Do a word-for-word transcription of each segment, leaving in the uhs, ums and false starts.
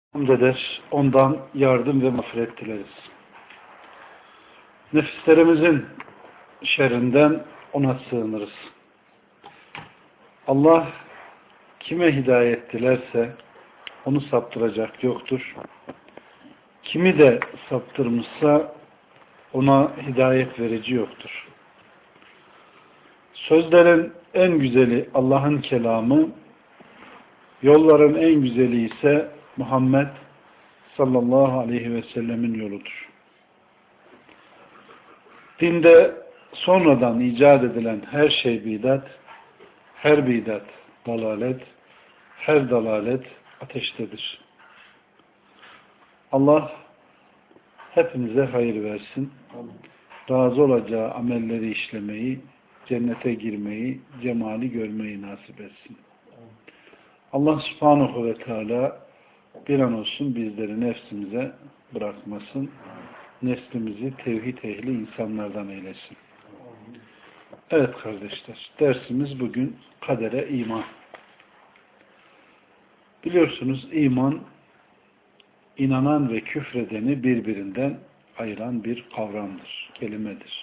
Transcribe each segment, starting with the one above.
Hamd eder, ondan yardım ve mağfiret dileriz. Nefislerimizin şerrinden ona sığınırız. Allah kime hidayet dilerse onu saptıracak yoktur. Kimi de saptırmışsa ona hidayet verici yoktur. Sözlerin en güzeli Allah'ın kelamı, yolların en güzeli ise Muhammed sallallahu aleyhi ve sellemin yoludur. Dinde sonradan icat edilen her şey bidat, her bidat dalalet, her dalalet ateştedir. Allah hepimize hayır versin. Razı olacağı amelleri işlemeyi, cennete girmeyi, cemali görmeyi nasip etsin. Allah subhanahu ve teala bir an olsun bizleri nefsimize bırakmasın. Neslimizi tevhid ehli insanlardan eylesin. Evet kardeşler, dersimiz bugün kadere iman. Biliyorsunuz iman, inanan ve küfredeni birbirinden ayıran bir kavramdır, kelimedir.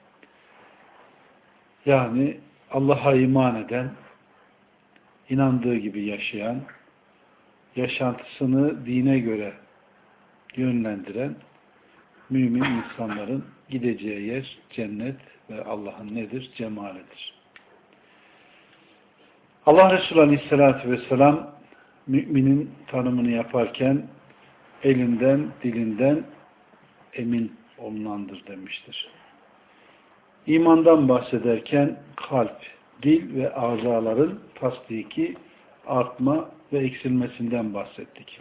Yani Allah'a iman eden, inandığı gibi yaşayan, yaşantısını dine göre yönlendiren mümin insanların gideceği yer cennet ve Allah'ın nedir? Cemalidir. Allah Resulü Aleyhisselatü Vesselam müminin tanımını yaparken elinden, dilinden emin olunandır demiştir. İmandan bahsederken kalp, dil ve azaların tasdiki, artma ve eksilmesinden bahsettik.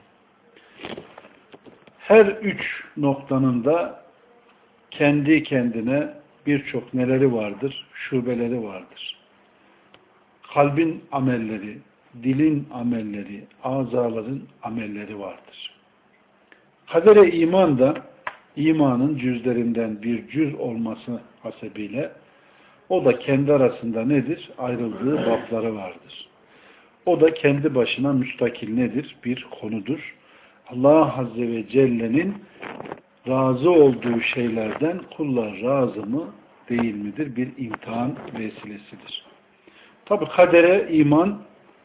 Her üç noktanın da kendi kendine birçok neleri vardır? Şubeleri vardır. Kalbin amelleri, dilin amelleri, azaların amelleri vardır. Kadere iman da imanın cüzlerinden bir cüz olması hasebiyle o da kendi arasında nedir? Ayrıldığı babları vardır. O da kendi başına müstakil nedir? Bir konudur. Allah Azze ve Celle'nin razı olduğu şeylerden kullar razı mı değil midir? Bir imtihan vesilesidir. Tabi kadere iman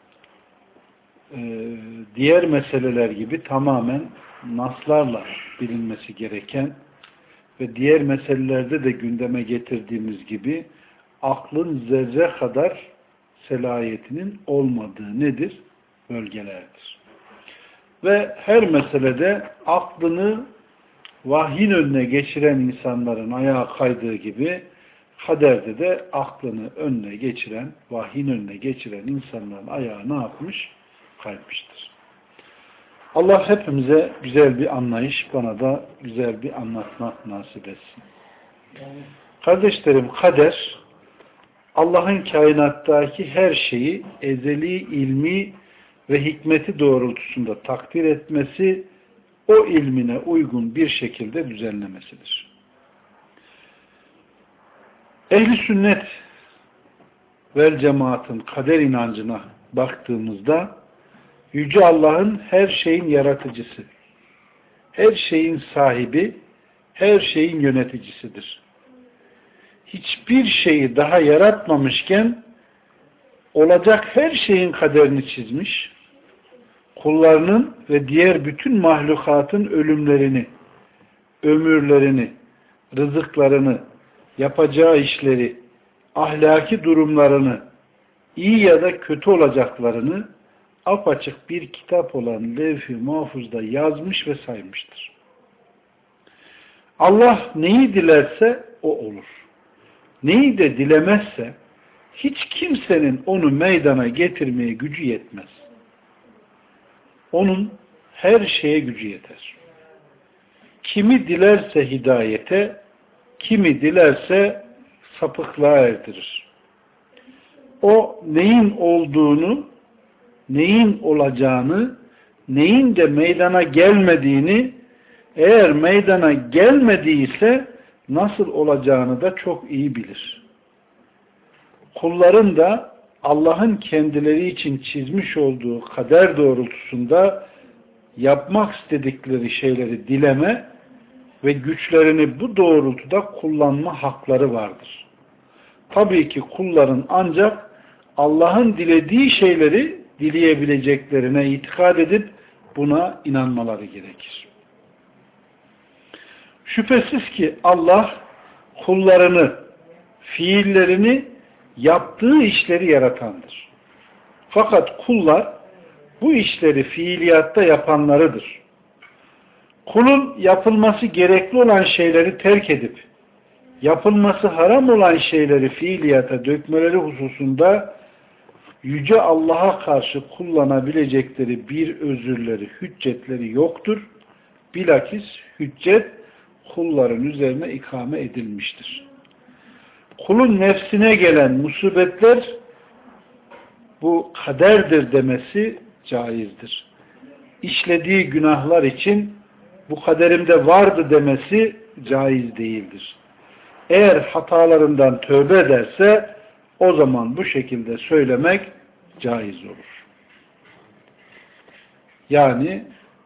diğer meseleler gibi tamamen naslarla bilinmesi gereken ve diğer meselelerde de gündeme getirdiğimiz gibi aklın zerre kadar selayetinin olmadığı nedir? Bölgelerdir. Ve her meselede aklını vahyin önüne geçiren insanların ayağa kaydığı gibi kaderde de aklını önüne geçiren, vahyin önüne geçiren insanların ayağı ne yapmış? Kaymıştır. Allah hepimize güzel bir anlayış, bana da güzel bir anlatmak nasip etsin. Kardeşlerim, kader Allah'ın kainattaki her şeyi ezeli, ilmi ve hikmeti doğrultusunda takdir etmesi, o ilmine uygun bir şekilde düzenlemesidir. Ehl-i sünnet vel cemaatın kader inancına baktığımızda Yüce Allah'ın her şeyin yaratıcısı, her şeyin sahibi, her şeyin yöneticisidir. Hiçbir şeyi daha yaratmamışken olacak her şeyin kaderini çizmiş, kullarının ve diğer bütün mahlukatın ölümlerini, ömürlerini, rızıklarını, yapacağı işleri, ahlaki durumlarını, iyi ya da kötü olacaklarını apaçık bir kitap olan Levh-i Mahfuz'da yazmış ve saymıştır. Allah neyi dilerse o olur. Neyi de dilemezse hiç kimsenin onu meydana getirmeye gücü yetmez. Onun her şeye gücü yeter. Kimi dilerse hidayete, kimi dilerse sapıklığa erdirir. O neyin olduğunu, neyin olacağını, neyin de meydana gelmediğini, eğer meydana gelmediyse nasıl olacağını da çok iyi bilir. Kulların da Allah'ın kendileri için çizmiş olduğu kader doğrultusunda yapmak istedikleri şeyleri dileme ve güçlerini bu doğrultuda kullanma hakları vardır. Tabii ki kulların ancak Allah'ın dilediği şeyleri dileyebileceklerine itikad edip buna inanmaları gerekir. Şüphesiz ki Allah kullarını, fiillerini, yaptığı işleri yaratandır. Fakat kullar bu işleri fiiliyatta yapanlarıdır. Kulun yapılması gerekli olan şeyleri terk edip yapılması haram olan şeyleri fiiliyata dökmeleri hususunda Yüce Allah'a karşı kullanabilecekleri bir özürleri, hüccetleri yoktur. Bilakis hüccet kulların üzerine ikame edilmiştir. Kulun nefsine gelen musibetler bu kaderdir demesi caizdir. İşlediği günahlar için bu kaderimde vardı demesi caiz değildir. Eğer hatalarından tövbe ederse o zaman bu şekilde söylemek caiz olur. Yani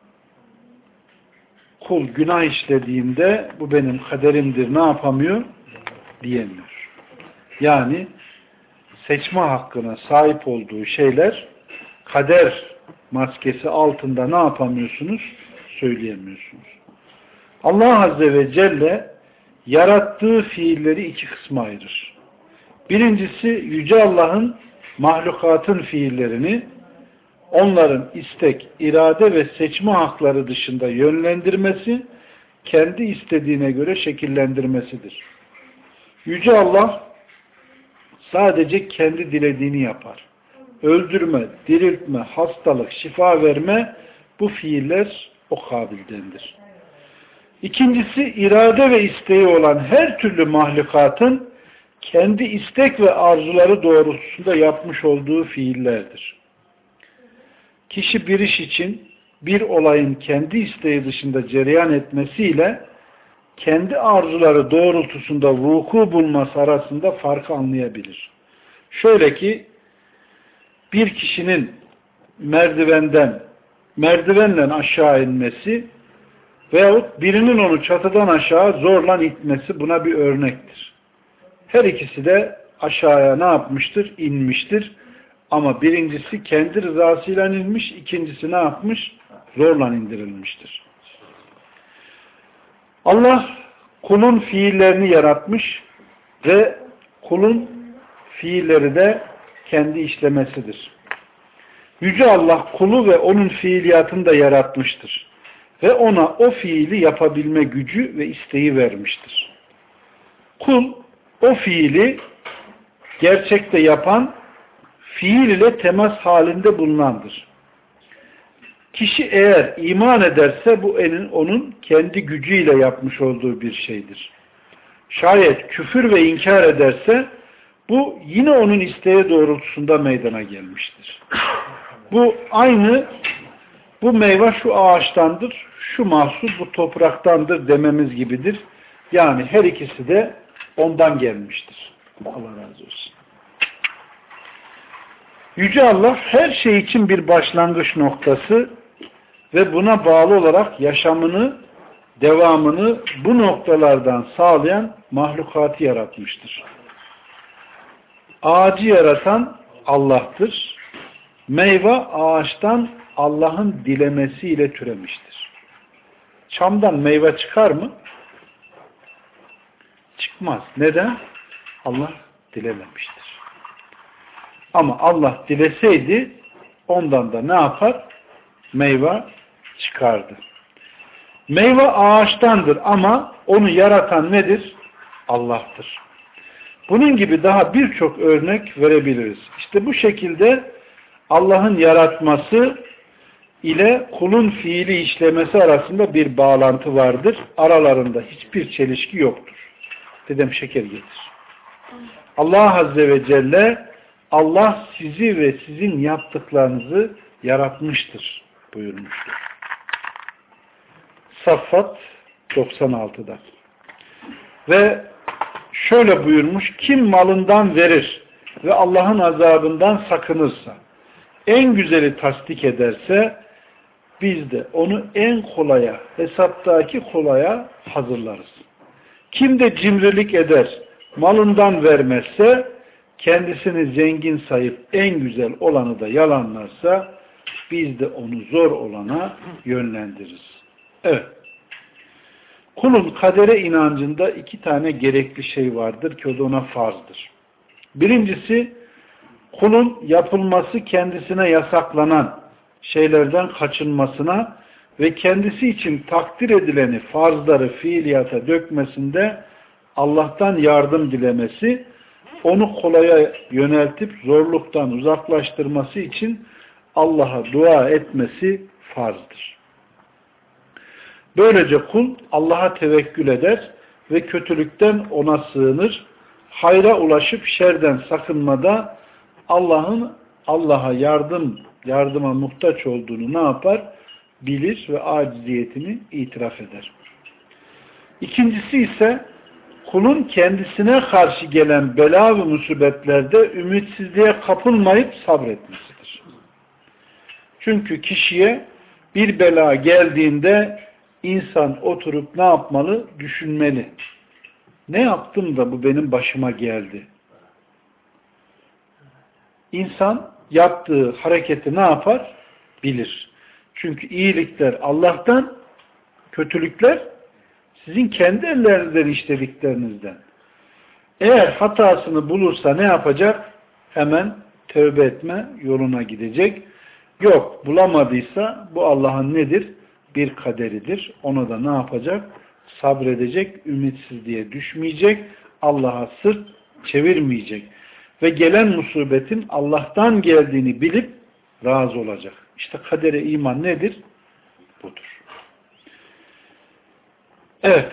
kul günah işlediğinde bu benim kaderimdir, ne yapamıyor? Diyemiyor. Yani seçme hakkına sahip olduğu şeyler kader maskesi altında ne yapamıyorsunuz? Söyleyemiyorsunuz. Allah Azze ve Celle yarattığı fiilleri iki kısma ayırır. Birincisi Yüce Allah'ın mahlukatın fiillerini onların istek, irade ve seçme hakları dışında yönlendirmesi, kendi istediğine göre şekillendirmesidir. Yüce Allah sadece kendi dilediğini yapar. Öldürme, diriltme, hastalık, şifa verme bu fiiller o kabildendir. İkincisi irade ve isteği olan her türlü mahlukatın kendi istek ve arzuları doğrultusunda yapmış olduğu fiillerdir. Kişi bir iş için bir olayın kendi isteği dışında cereyan etmesiyle kendi arzuları doğrultusunda vuku bulması arasında farkı anlayabilir. Şöyle ki bir kişinin merdivenden merdivenle aşağı inmesi veyahut birinin onu çatıdan aşağı zorla itmesi buna bir örnektir. Her ikisi de aşağıya ne yapmıştır? İnmiştir. Ama birincisi kendi rızasıyla inmiş, ikincisi ne yapmış? Zorla indirilmiştir. Allah kulun fiillerini yaratmış ve kulun fiilleri de kendi işlemesidir. Yüce Allah kulu ve onun fiiliyatını da yaratmıştır. Ve ona o fiili yapabilme gücü ve isteği vermiştir. Kul o fiili gerçekte yapan, fiil ile temas halinde bulunandır. Kişi eğer iman ederse bu enin onun kendi gücüyle yapmış olduğu bir şeydir. Şayet küfür ve inkar ederse bu yine onun isteği doğrultusunda meydana gelmiştir. Bu aynı bu meyve şu ağaçtandır, şu mahsul bu topraktandır dememiz gibidir. Yani her ikisi de ondan gelmiştir. Allah razı olsun. Yüce Allah her şey için bir başlangıç noktası ve buna bağlı olarak yaşamını, devamını bu noktalardan sağlayan mahlukatı yaratmıştır. Ağacı yaratan Allah'tır. Meyve ağaçtan Allah'ın dilemesiyle türemiştir. Çamdan meyve çıkar mı? Çıkmaz. Neden? Allah dilememiştir. Ama Allah dileseydi ondan da ne yapar? Meyve çıkardı. Meyve ağaçtandır ama onu yaratan nedir? Allah'tır. Bunun gibi daha birçok örnek verebiliriz. İşte bu şekilde Allah'ın yaratması ile kulun fiili işlemesi arasında bir bağlantı vardır. Aralarında hiçbir çelişki yoktur. Dedem şeker getir. Allah Azze ve Celle Allah sizi ve sizin yaptıklarınızı yaratmıştır buyurmuştur. Saffat doksan altıda. Ve şöyle buyurmuş, kim malından verir ve Allah'ın azabından sakınırsa, en güzeli tasdik ederse, biz de onu en kolaya, hesaptaki kolaya hazırlarız. Kim de cimrilik eder, malından vermezse, kendisini zengin sayıp en güzel olanı da yalanlarsa, biz de onu zor olana yönlendiririz. Evet. Kulun kadere inancında iki tane gerekli şey vardır ki o da ona farzdır. Birincisi, kulun yapılması kendisine yasaklanan şeylerden kaçınmasına ve kendisi için takdir edileni farzları fiiliyata dökmesinde Allah'tan yardım dilemesi, onu kolaya yöneltip zorluktan uzaklaştırması için Allah'a dua etmesi farzdır. Böylece kul Allah'a tevekkül eder ve kötülükten ona sığınır, hayra ulaşıp şerden sakınmada Allah'ın Allah'a yardım yardıma muhtaç olduğunu ne yapar? Bilir ve aciziyetini itiraf eder. İkincisi ise kulun kendisine karşı gelen bela ve musibetlerde ümitsizliğe kapılmayıp sabretmesidir. Çünkü kişiye bir bela geldiğinde insan oturup ne yapmalı? Düşünmeli. Ne yaptım da bu benim başıma geldi? İnsan yaptığı hareketi ne yapar? Bilir. Çünkü iyilikler Allah'tan, kötülükler sizin kendi ellerinizden işlediklerinizden. Eğer hatasını bulursa ne yapacak? Hemen tövbe etme yoluna gidecek. Yok, bulamadıysa bu Allah'ın nedir? Bir kaderidir. Ona da ne yapacak? Sabredecek, ümitsizliğe düşmeyecek, Allah'a sırt çevirmeyecek. Ve gelen musibetin Allah'tan geldiğini bilip razı olacak. İşte kadere iman nedir? Budur. Evet.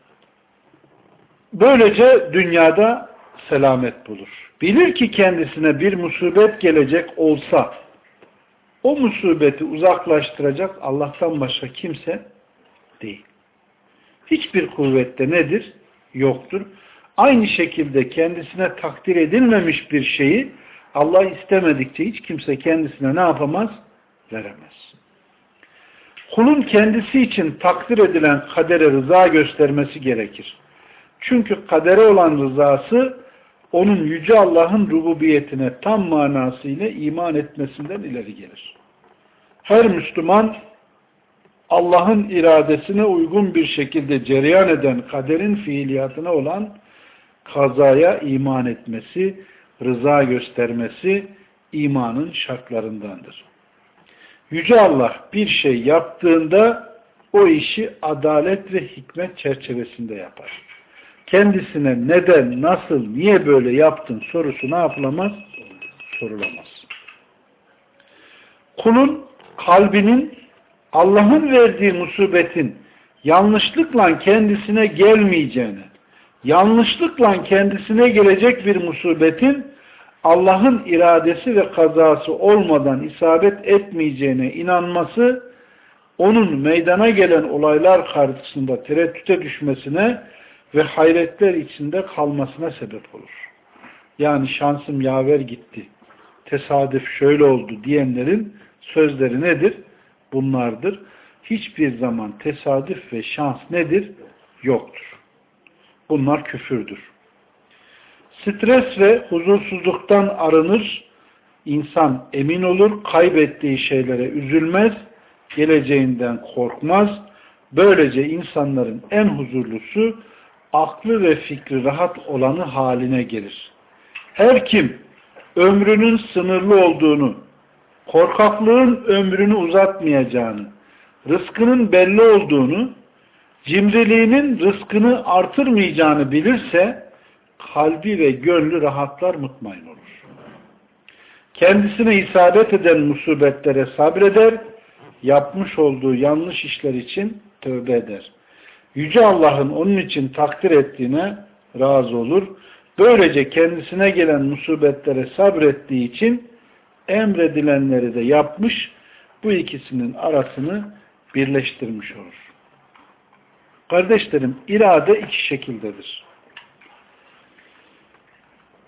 Böylece dünyada selamet bulur. Bilir ki kendisine bir musibet gelecek olsa o musibeti uzaklaştıracak Allah'tan başka kimse değil. Hiçbir kuvvette nedir? Yoktur. Aynı şekilde kendisine takdir edilmemiş bir şeyi Allah istemedikçe hiç kimse kendisine ne yapamaz? Veremez. Kulun kendisi için takdir edilen kadere rıza göstermesi gerekir. Çünkü kadere olan rızası onun Yüce Allah'ın rububiyetine tam manasıyla iman etmesinden ileri gelir. Her Müslüman Allah'ın iradesine uygun bir şekilde cereyan eden kaderin fiiliyatına olan kazaya iman etmesi, rıza göstermesi imanın şartlarındandır. Yüce Allah bir şey yaptığında o işi adalet ve hikmet çerçevesinde yapar. Kendisine neden, nasıl, niye böyle yaptın sorusu ne yapılamaz? Sorulamaz. Kulun kalbinin Allah'ın verdiği musibetin yanlışlıkla kendisine gelmeyeceğine, yanlışlıkla kendisine gelecek bir musibetin Allah'ın iradesi ve kazası olmadan isabet etmeyeceğine inanması, onun meydana gelen olaylar karşısında tereddüte düşmesine ve hayretler içinde kalmasına sebep olur. Yani şansım yaver gitti, tesadüf şöyle oldu diyenlerin sözleri nedir? Bunlardır. Hiçbir zaman tesadüf ve şans nedir? Yoktur. Bunlar küfürdür. Stres ve huzursuzluktan arınır, insan emin olur, kaybettiği şeylere üzülmez, geleceğinden korkmaz. Böylece insanların en huzurlusu, aklı ve fikri rahat olanı haline gelir. Her kim ömrünün sınırlı olduğunu, korkaklığın ömrünü uzatmayacağını, rızkının belli olduğunu, cimriliğinin rızkını artırmayacağını bilirse, kalbi ve gönlü rahatlar, mutmain olur. Kendisine isabet eden musibetlere sabreder, yapmış olduğu yanlış işler için tövbe eder. Yüce Allah'ın onun için takdir ettiğine razı olur. Böylece kendisine gelen musibetlere sabrettiği için emredilenleri de yapmış, bu ikisinin arasını birleştirmiş olur. Kardeşlerim, irade iki şekildedir.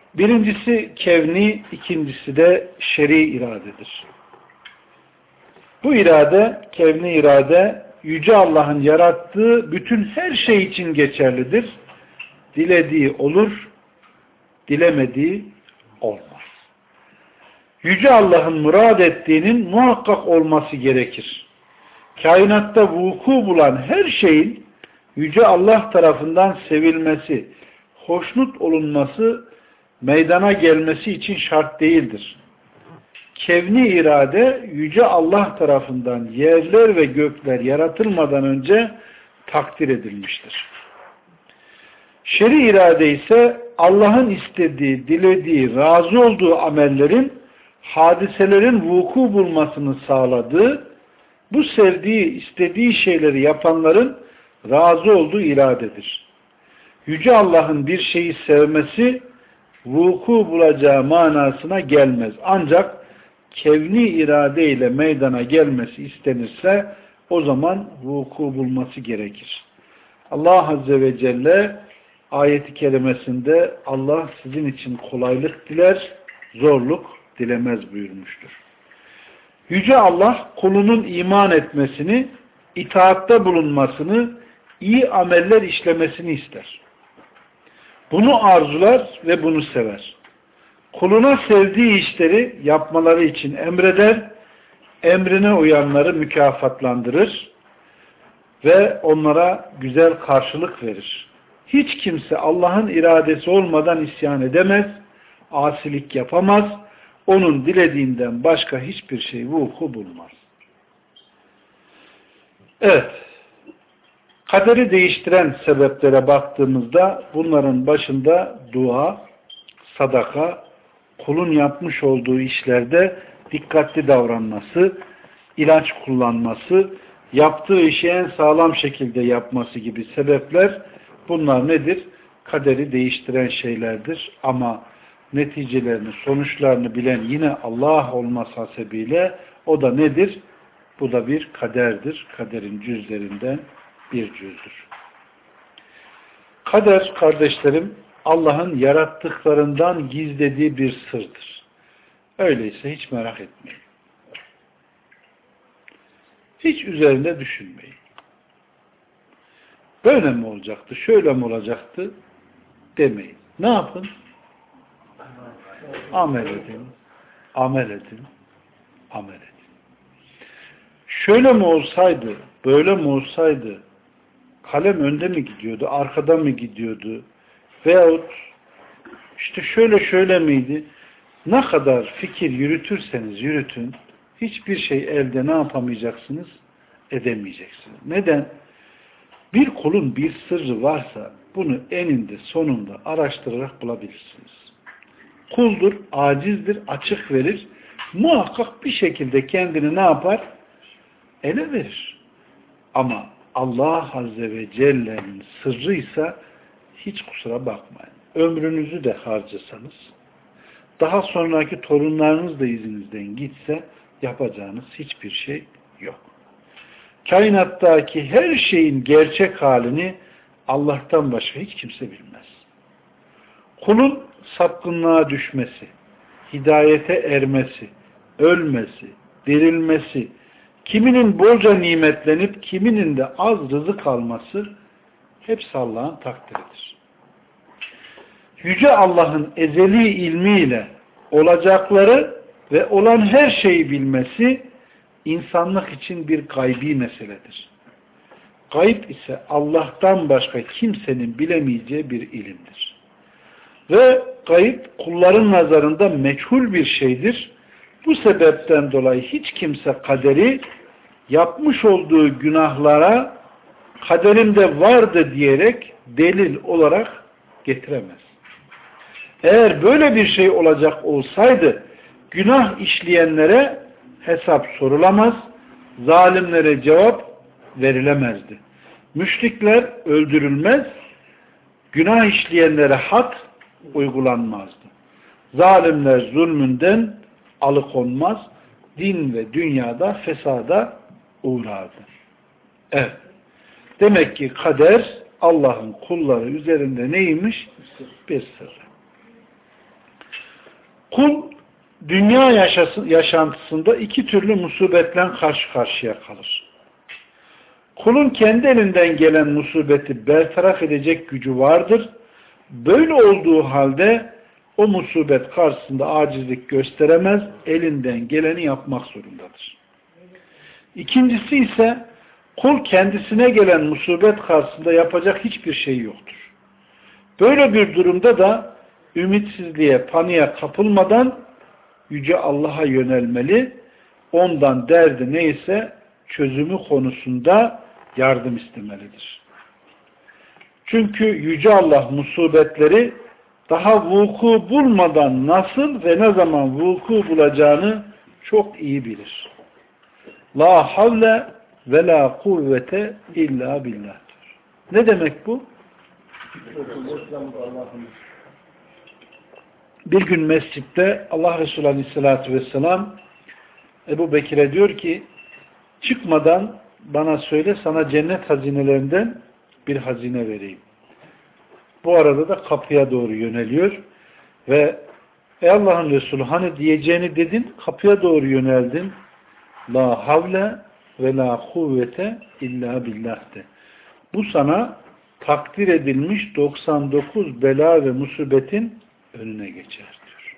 Birincisi kevni, ikincisi de şer'i iradedir. Bu irade, kevni irade, Yüce Allah'ın yarattığı bütün her şey için geçerlidir. Dilediği olur, dilemediği olmaz. Yüce Allah'ın murad ettiğinin muhakkak olması gerekir. Kainatta vuku bulan her şeyin Yüce Allah tarafından sevilmesi, hoşnut olunması, meydana gelmesi için şart değildir. Kevni irade Yüce Allah tarafından yerler ve gökler yaratılmadan önce takdir edilmiştir. Şer'i irade ise Allah'ın istediği, dilediği, razı olduğu amellerin, hadiselerin vuku bulmasını sağladığı, bu sevdiği, istediği şeyleri yapanların razı olduğu iradedir. Yüce Allah'ın bir şeyi sevmesi, vuku bulacağı manasına gelmez. Ancak kevni irade ile meydana gelmesi istenirse o zaman vuku bulması gerekir. Allah Azze ve Celle ayeti kerimesinde Allah sizin için kolaylık diler, zorluk dilemez buyurmuştur. Yüce Allah kulunun iman etmesini, itaatte bulunmasını, iyi ameller işlemesini ister. Bunu arzular ve bunu sever. Kuluna sevdiği işleri yapmaları için emreder, emrine uyanları mükafatlandırır ve onlara güzel karşılık verir. Hiç kimse Allah'ın iradesi olmadan isyan edemez, asilik yapamaz, onun dilediğinden başka hiçbir şey vuku bulmaz. Evet, kaderi değiştiren sebeplere baktığımızda bunların başında dua, sadaka, kulun yapmış olduğu işlerde dikkatli davranması, ilaç kullanması, yaptığı işi en sağlam şekilde yapması gibi sebepler, bunlar nedir? Kaderi değiştiren şeylerdir. Ama neticelerini, sonuçlarını bilen yine Allah olması hasebiyle o da nedir? Bu da bir kaderdir. Kaderin cüzlerinden bir cüzdür. Kader, kardeşlerim, Allah'ın yarattıklarından gizlediği bir sırdır. Öyleyse hiç merak etmeyin. Hiç üzerinde düşünmeyin. Böyle mi olacaktı, şöyle mi olacaktı demeyin. Ne yapın? Amel edin, amel edin, amel edin. Şöyle mi olsaydı, böyle mi olsaydı, kalem önde mi gidiyordu, arkada mı gidiyordu veyahut işte şöyle şöyle miydi? Ne kadar fikir yürütürseniz yürütün, hiçbir şey elde ne yapamayacaksınız? Edemeyeceksiniz. Neden? Bir kulun bir sırrı varsa bunu eninde sonunda araştırarak bulabilirsiniz. Kuldur, acizdir, açık verir. Muhakkak bir şekilde kendini ne yapar? Ele verir. Ama Allah Azze ve Celle'nin sırrıysa hiç kusura bakmayın. Ömrünüzü de harcasanız, daha sonraki torunlarınız da izinizden gitse yapacağınız hiçbir şey yok. Kainattaki her şeyin gerçek halini Allah'tan başka hiç kimse bilmez. Kulun sapkınlığa düşmesi, hidayete ermesi, ölmesi, dirilmesi, kiminin bolca nimetlenip kiminin de az rızık alması hepsi Allah'ın takdiridir. Yüce Allah'ın ezeli ilmiyle olacakları ve olan her şeyi bilmesi insanlık için bir gaybi meseledir. Gayb ise Allah'tan başka kimsenin bilemeyeceği bir ilimdir. Ve gayb kulların nazarında meçhul bir şeydir. Bu sebepten dolayı hiç kimse kaderi yapmış olduğu günahlara kaderinde vardı diyerek delil olarak getiremez. Eğer böyle bir şey olacak olsaydı günah işleyenlere hesap sorulamaz, zalimlere cevap verilemezdi. Müşrikler öldürülmez, günah işleyenlere had uygulanmazdı. Zalimler zulmünden alıkonmaz, din ve dünyada fesada uğrardı. Evet. Demek ki kader Allah'ın kulları üzerinde neymiş? Bir sır. Kul dünya yaşası, yaşantısında iki türlü musibetle karşı karşıya kalır. Kulun kendi elinden gelen musibeti bertaraf edecek gücü vardır. Böyle olduğu halde o musibet karşısında acizlik gösteremez, elinden geleni yapmak zorundadır. İkincisi ise kul kendisine gelen musibet karşısında yapacak hiçbir şey yoktur. Böyle bir durumda da ümitsizliğe, paniğe kapılmadan Yüce Allah'a yönelmeli, ondan derdi neyse çözümü konusunda yardım istemelidir. Çünkü Yüce Allah musibetleri daha vuku bulmadan nasıl ve ne zaman vuku bulacağını çok iyi bilir. La havle ve la kuvvete illa billah. Ne demek bu? Bir gün mescitte Allah Resulü Aleyhisselatü Vesselam Ebu Bekir'e diyor ki, çıkmadan bana söyle, sana cennet hazinelerinden bir hazine vereyim. Bu arada da kapıya doğru yöneliyor ve ey Allah'ın Resulü, hani diyeceğini dedin, kapıya doğru yöneldin. La havle ve la kuvvete illa billah de. Bu sana takdir edilmiş doksan dokuz bela ve musibetin önüne geçer diyor.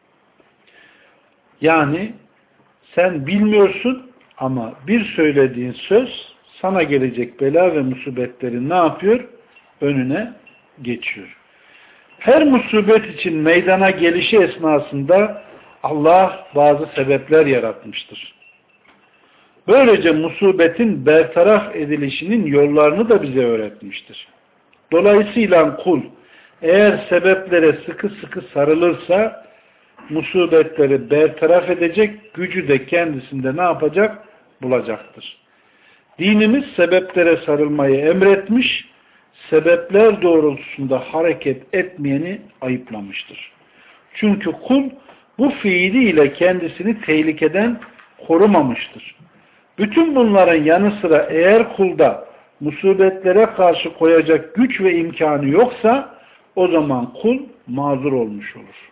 Yani sen bilmiyorsun ama bir söylediğin söz sana gelecek bela ve musibetlerin ne yapıyor? Önüne geçiyor. Her musibet için meydana gelişi esnasında Allah bazı sebepler yaratmıştır. Böylece musibetin bertaraf edilişinin yollarını da bize öğretmiştir. Dolayısıyla kul eğer sebeplere sıkı sıkı sarılırsa musibetleri bertaraf edecek gücü de kendisinde ne yapacak? Bulacaktır. Dinimiz sebeplere sarılmayı emretmiş, sebepler doğrultusunda hareket etmeyeni ayıplamıştır. Çünkü kul bu fiiliyle kendisini tehlikeden korumamıştır. Bütün bunların yanı sıra eğer kulda musibetlere karşı koyacak güç ve imkanı yoksa o zaman kul mazur olmuş olur.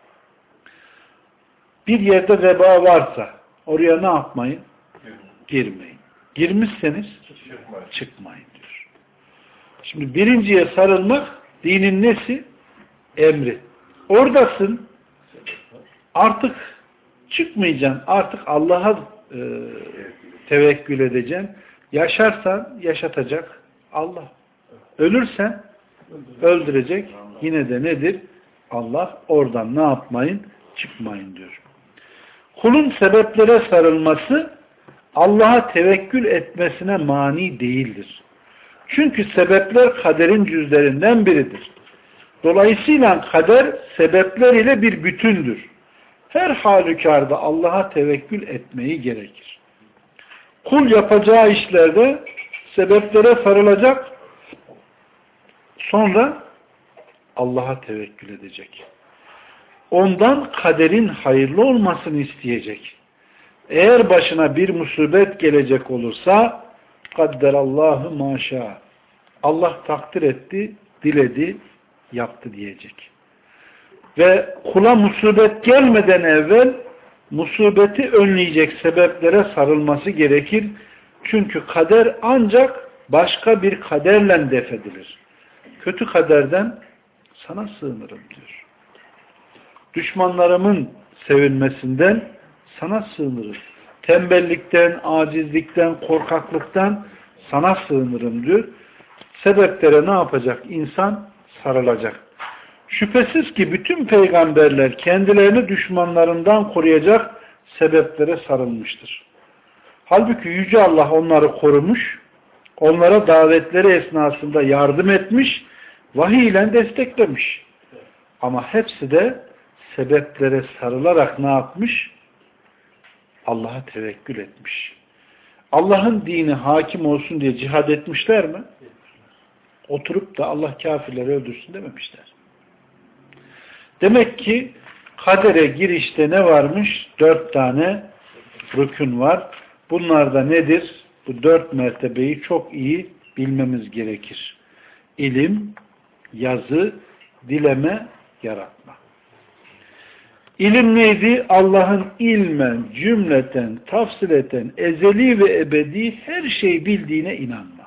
Bir yerde veba varsa oraya ne yapmayın? Girmeyin. Girmişseniz çıkmayın diyor. Şimdi birinciye sarılmak dinin nesi? Emri. Oradasın, artık çıkmayacaksın, artık Allah'a e, tevekkül edeceksin. Yaşarsan yaşatacak Allah. Ölürsen öldürecek. Yine de nedir? Allah. Oradan ne yapmayın? Çıkmayın diyor. Kulun sebeplere sarılması Allah'a tevekkül etmesine mani değildir. Çünkü sebepler kaderin cüzlerinden biridir. Dolayısıyla kader sebepler ile bir bütündür. Her halükarda Allah'a tevekkül etmeyi gerekir. Kul yapacağı işlerde sebeplere sarılacak, sonra Allah'a tevekkül edecek. Ondan kaderin hayırlı olmasını isteyecek. Eğer başına bir musibet gelecek olursa kadderallahu maşa. Allah takdir etti, diledi, yaptı diyecek. Ve kula musibet gelmeden evvel musibeti önleyecek sebeplere sarılması gerekir. Çünkü kader ancak başka bir kaderle def edilir. Kötü kaderden sana sığınırım diyor. Düşmanlarımın sevinmesinden sana sığınırım. Tembellikten, acizlikten, korkaklıktan sana sığınırım diyor. Sebeplere ne yapacak? İnsan sarılacak. Şüphesiz ki bütün peygamberler kendilerini düşmanlarından koruyacak sebeplere sarılmıştır. Halbuki Yüce Allah onları korumuş, onlara davetleri esnasında yardım etmiş, vahiy ile desteklemiş. Ama hepsi de sebeplere sarılarak ne yapmış? Allah'a tevekkül etmiş. Allah'ın dini hakim olsun diye cihad etmişler mi? Oturup da Allah kafirleri öldürsün dememişler. Demek ki kadere girişte ne varmış? Dört tane rükün var. Bunlar da nedir? Bu dört mertebeyi çok iyi bilmemiz gerekir. İlim, yazı, dileme, yaratma. İlim neydi? Allah'ın ilmen, cümleten, tafsileten, ezeli ve ebedi her şeyi bildiğine inanma.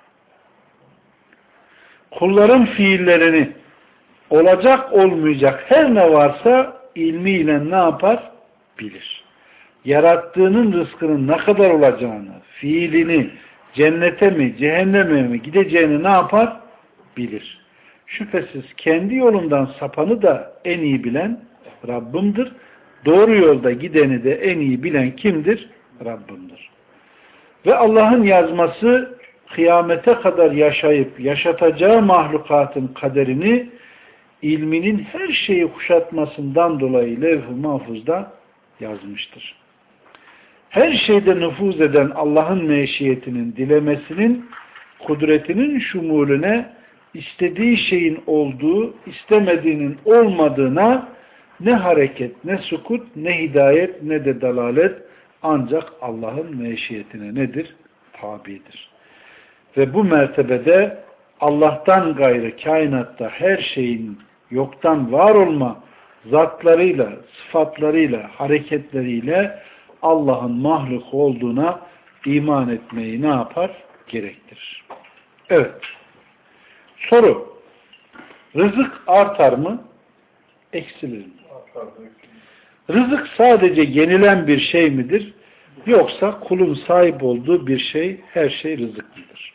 Kulların fiillerini, olacak olmayacak her ne varsa ilmiyle ne yapar? Bilir. Yarattığının rızkının ne kadar olacağını, fiilini, cennete mi, cehenneme mi gideceğini ne yapar? Bilir. Şüphesiz kendi yolundan sapanı da en iyi bilen Rabbimdir. Doğru yolda gideni de en iyi bilen kimdir? Rabbimdir. Ve Allah'ın yazması kıyamete kadar yaşayıp yaşatacağı mahlukatın kaderini ilminin her şeyi kuşatmasından dolayı levh-i mahfuzda yazmıştır. Her şeyde nüfuz eden Allah'ın meşiyetinin, dilemesinin, kudretinin şumulüne, istediği şeyin olduğu, istemediğinin olmadığına ne hareket, ne sukut, ne hidayet, ne de dalalet ancak Allah'ın meşiyetine nedir? Tabidir. Ve bu mertebede Allah'tan gayrı kainatta her şeyin yoktan var olma zatlarıyla, sıfatlarıyla, hareketleriyle Allah'ın mahluk olduğuna iman etmeyi ne yapar? Gerektirir. Evet. Soru. Rızık artar mı? Eksilir mi? Rızık sadece yenilen bir şey midir? Yoksa kulun sahip olduğu bir şey, her şey rızık mıdır?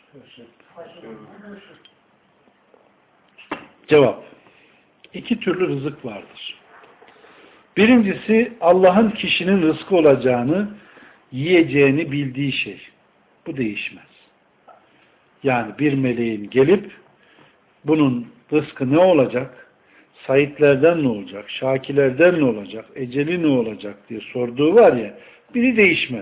Cevap. İki türlü rızık vardır. Birincisi Allah'ın kişinin rızkı olacağını, yiyeceğini bildiği şey. Bu değişmez. Yani bir meleğin gelip bunun rızkı ne olacak? Saitlerden ne olacak? Şakilerden ne olacak? Eceli ne olacak diye sorduğu var ya, biri değişmez.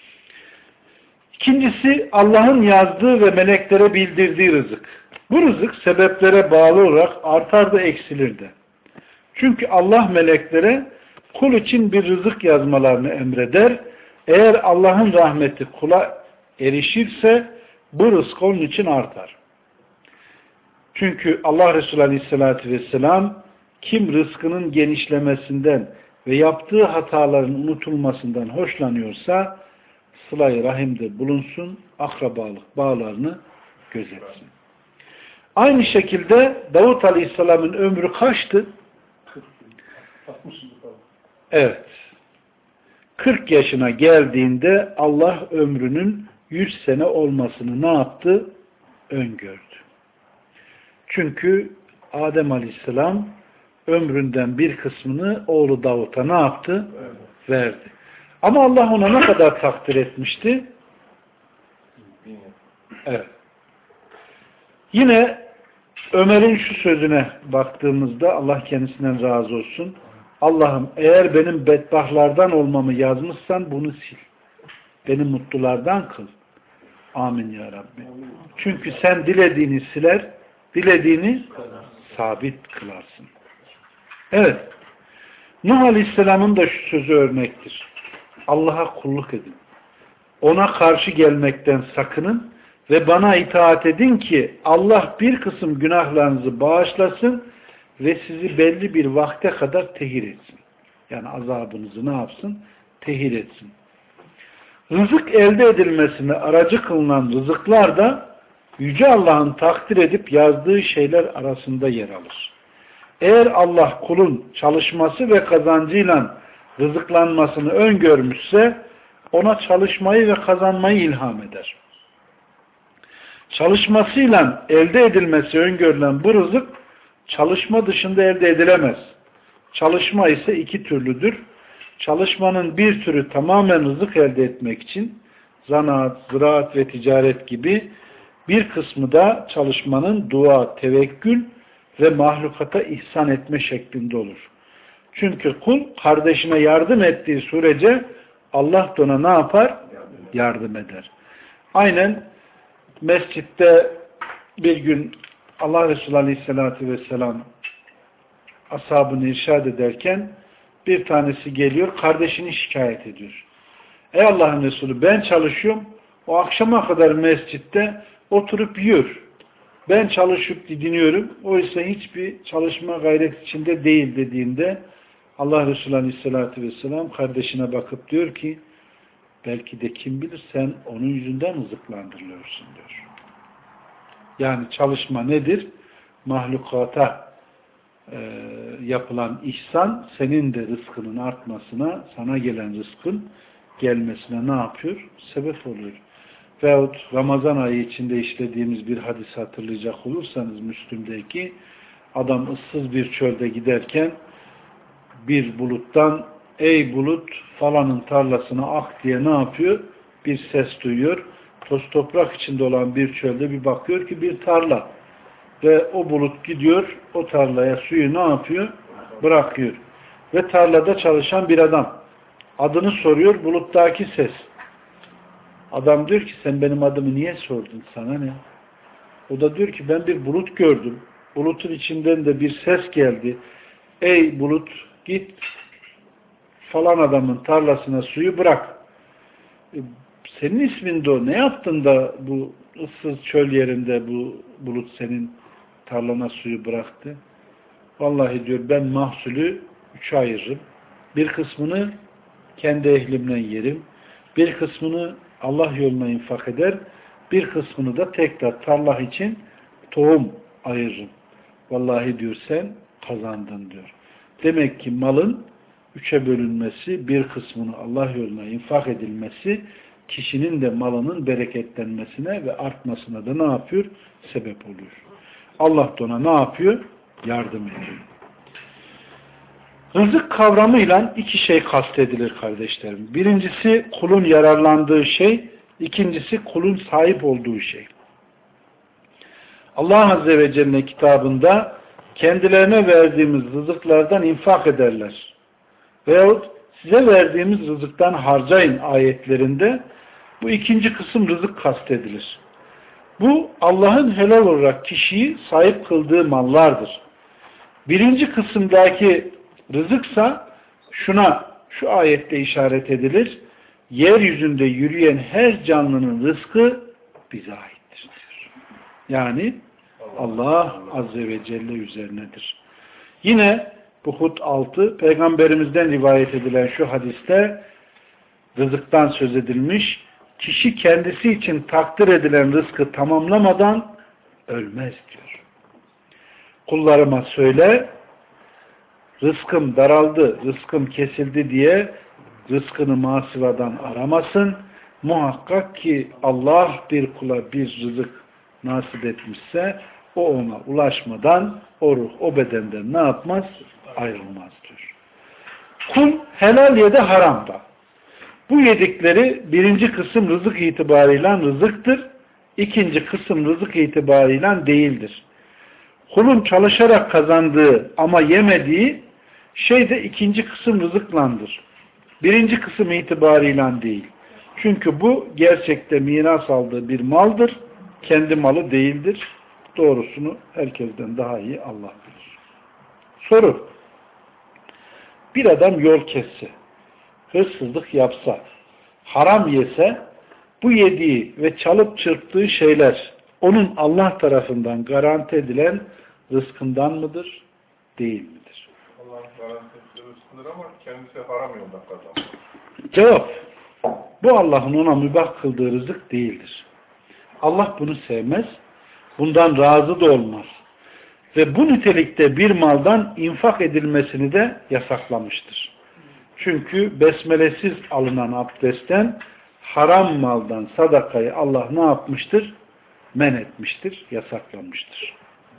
İkincisi Allah'ın yazdığı ve meleklere bildirdiği rızık. Bu rızık sebeplere bağlı olarak artar da eksilir de. Çünkü Allah meleklere kul için bir rızık yazmalarını emreder. Eğer Allah'ın rahmeti kula erişirse bu rızk onun için artar. Çünkü Allah Resulü Aleyhisselatü Vesselam kim rızkının genişlemesinden ve yaptığı hataların unutulmasından hoşlanıyorsa sıla-i rahimde bulunsun, akrabalık bağlarını gözetsin. Aynı şekilde Davut Aleyhisselam'ın ömrü kaçtı? Evet. kırk yaşına geldiğinde Allah ömrünün yüz sene olmasını ne yaptı? Öngördü. Çünkü Adem Aleyhisselam ömründen bir kısmını oğlu Davut'a ne yaptı? Verdi. Ama Allah ona ne kadar takdir etmişti? Evet. Yine Ömer'in şu sözüne baktığımızda Allah kendisinden razı olsun. Allah'ım eğer benim bedbahtlardan olmamı yazmışsan bunu sil. Beni mutlulardan kıl. Amin ya Rabbi. Çünkü sen dilediğini siler, dilediğini sabit kılarsın. Evet. Nuh Aleyhisselam'ın da şu sözü örnektir. Allah'a kulluk edin. Ona karşı gelmekten sakının ve bana itaat edin ki Allah bir kısım günahlarınızı bağışlasın ve sizi belli bir vakte kadar tehir etsin. Yani azabınızı ne yapsın? Tehir etsin. Rızık elde edilmesine aracı kılınan rızıklar da Yüce Allah'ın takdir edip yazdığı şeyler arasında yer alır. Eğer Allah kulun çalışması ve kazancıyla rızıklanmasını öngörmüşse ona çalışmayı ve kazanmayı ilham eder. Çalışmasıyla elde edilmesi öngörülen bu rızık çalışma dışında elde edilemez. Çalışma ise iki türlüdür. Çalışmanın bir türü tamamen rızık elde etmek için zanaat, ziraat ve ticaret gibi, bir kısmı da çalışmanın dua, tevekkül ve mahlukata ihsan etme şeklinde olur. Çünkü kul kardeşine yardım ettiği sürece Allah da ona ne yapar? Yardım eder. Aynen mescitte bir gün Allah Resulü Aleyhisselatü Vesselam ashabını irşad ederken bir tanesi geliyor, kardeşini şikayet ediyor. Ey Allah'ın Resulü, ben çalışıyorum, o akşama kadar mescitte oturup yiyor. Ben çalışıp didiniyorum, oysa hiçbir çalışma gayret içinde değil dediğinde Allah Resulü Aleyhisselatü Vesselam kardeşine bakıp diyor ki belki de kim bilir sen onun yüzünden rızıklandırılıyorsun diyor. Yani çalışma nedir? Mahlukata e, yapılan ihsan senin de rızkının artmasına, sana gelen rızkın gelmesine ne yapıyor? Sebep oluyor. Veyahut Ramazan ayı içinde işlediğimiz bir hadis hatırlayacak olursanız Müslüm'deki adam ıssız bir çölde giderken bir buluttan ey bulut falanın tarlasına ak diye ne yapıyor? Bir ses duyuyor. Toz toprak içinde olan bir çölde bir bakıyor ki bir tarla. Ve o bulut gidiyor o tarlaya suyu ne yapıyor? Bırakıyor. Ve tarlada çalışan bir adam. Adını soruyor buluttaki ses. Adam diyor ki sen benim adımı niye sordun, sana ne? O da diyor ki ben bir bulut gördüm. Bulutun içinden de bir ses geldi. Ey bulut git falan adamın tarlasına suyu bırak. E, senin ismin de o. Ne yaptın da bu ıssız çöl yerinde bu bulut senin tarlana suyu bıraktı? Vallahi diyor ben mahsulü üçe ayırırım. Bir kısmını kendi ehlimden yerim. Bir kısmını Allah yoluna infak eder. Bir kısmını da tekrar tarla için tohum ayırırım. Vallahi diyor sen kazandın diyor. Demek ki malın üçe bölünmesi, bir kısmını Allah yoluna infak edilmesi, kişinin de malının bereketlenmesine ve artmasına da ne yapıyor? Sebep oluyor. Allah da ona ne yapıyor? Yardım ediyor. Rızık kavramıyla iki şey kastedilir kardeşlerim. Birincisi kulun yararlandığı şey, ikincisi kulun sahip olduğu şey. Allah Azze ve Celle kitabında kendilerine verdiğimiz rızıklardan infak ederler. Veyahut size verdiğimiz rızıktan harcayın ayetlerinde bu ikinci kısım rızık kastedilir. Bu Allah'ın helal olarak kişiyi sahip kıldığı mallardır. Birinci kısımdaki rızıksa şuna, şu ayette işaret edilir. Yeryüzünde yürüyen her canlının rızkı bize aittir diyor. Yani Allah Azze ve Celle üzerinedir. Yine bu Hud altı Peygamberimizden rivayet edilen şu hadiste rızıktan söz edilmiş. Kişi kendisi için takdir edilen rızkı tamamlamadan ölmez diyor. Kullarıma söyle, rızkım daraldı, rızkım kesildi diye rızkını masivadan aramasın. Muhakkak ki Allah bir kula bir rızık nasip etmişse o ona ulaşmadan o ruh o bedenden ne yapmaz? Ayrılmaz diyor. Kul helal ya da haram da. Bu yedikleri birinci kısım rızık itibarıyla rızıktır. İkinci kısım rızık itibarıyla değildir. Kulun çalışarak kazandığı ama yemediği şey de ikinci kısım rızıklandır. Birinci kısım itibarıyla değil. Çünkü bu gerçekte miras aldığı bir maldır. Kendi malı değildir. Doğrusunu herkesten daha iyi Allah bilir. Soru. Bir adam yol kesse, hırsızlık yapsa, haram yese, bu yediği ve çalıp çırptığı şeyler onun Allah tarafından garanti edilen rızkından mıdır, değil midir? Allah'ın garanti ettiği rızkıdır ama kendisi haram yoldan kazanır. Cevap. Bu Allah'ın ona mübah kıldığı rızık değildir. Allah bunu sevmez, bundan razı da olmaz. Ve bu nitelikte bir maldan infak edilmesini de yasaklamıştır. Çünkü besmelesiz alınan abdestten haram maldan sadakayı Allah ne yapmıştır? Men etmiştir, yasaklamıştır.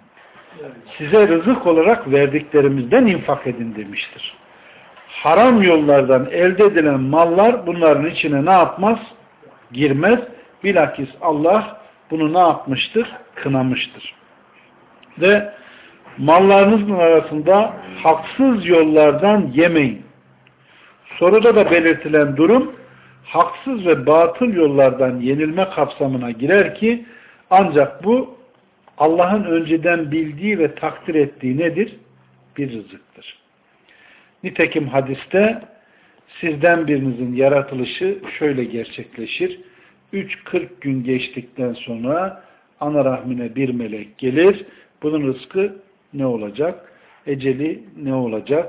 Size rızık olarak verdiklerimizden infak edin demiştir. Haram yollardan elde edilen mallar bunların içine ne yapmaz? Girmez. Bilakis Allah bunu ne yapmıştır? Kınamıştır. Ve mallarınızın arasında haksız yollardan yemeyin. Soruda da belirtilen durum haksız ve batıl yollardan yenilme kapsamına girer ki ancak bu Allah'ın önceden bildiği ve takdir ettiği nedir? Bir rızıktır. Nitekim hadiste sizden birinizin yaratılışı şöyle gerçekleşir. üç kırk gün geçtikten sonra ana rahmine bir melek gelir. Bunun rızkı ne olacak? Eceli ne olacak?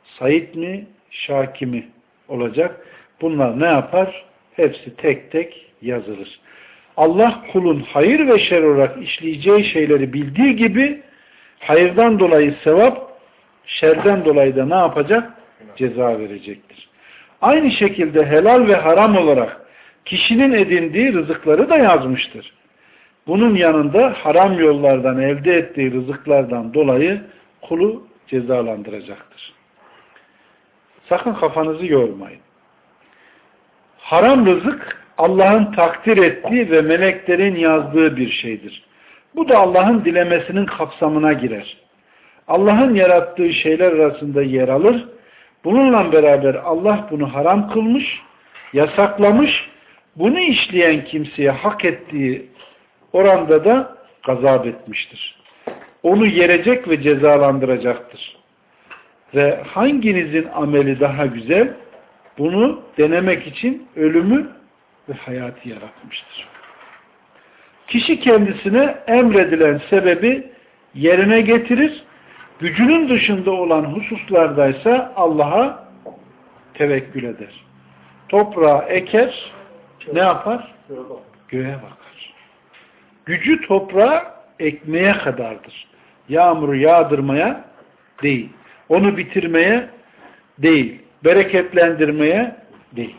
Said mi? Şaki mi olacak? Bunlar ne yapar? Hepsi tek tek yazılır. Allah kulun hayır ve şer olarak işleyeceği şeyleri bildiği gibi hayırdan dolayı sevap, şerden dolayı da ne yapacak? Ceza verecektir. Aynı şekilde helal ve haram olarak kişinin edindiği rızıkları da yazmıştır. Bunun yanında haram yollardan elde ettiği rızıklardan dolayı kulu cezalandıracaktır. Sakın kafanızı yormayın. Haram rızık Allah'ın takdir ettiği ve meleklerin yazdığı bir şeydir. Bu da Allah'ın dilemesinin kapsamına girer. Allah'ın yarattığı şeyler arasında yer alır. Bununla beraber Allah bunu haram kılmış, yasaklamış, bunu işleyen kimseye hak ettiği oranda da gazap etmiştir. Onu yerecek ve cezalandıracaktır. Ve hanginizin ameli daha güzel? Bunu denemek için ölümü ve hayatı yaratmıştır. Kişi kendisine emredilen sebebi yerine getirir. Gücünün dışında olan hususlardaysa Allah'a tevekkül eder. Toprağa eker, ne yapar? Göğe bakar. Gücü toprağa ekmeye kadardır. Yağmuru yağdırmaya değil. Onu bitirmeye değil. Bereketlendirmeye değil.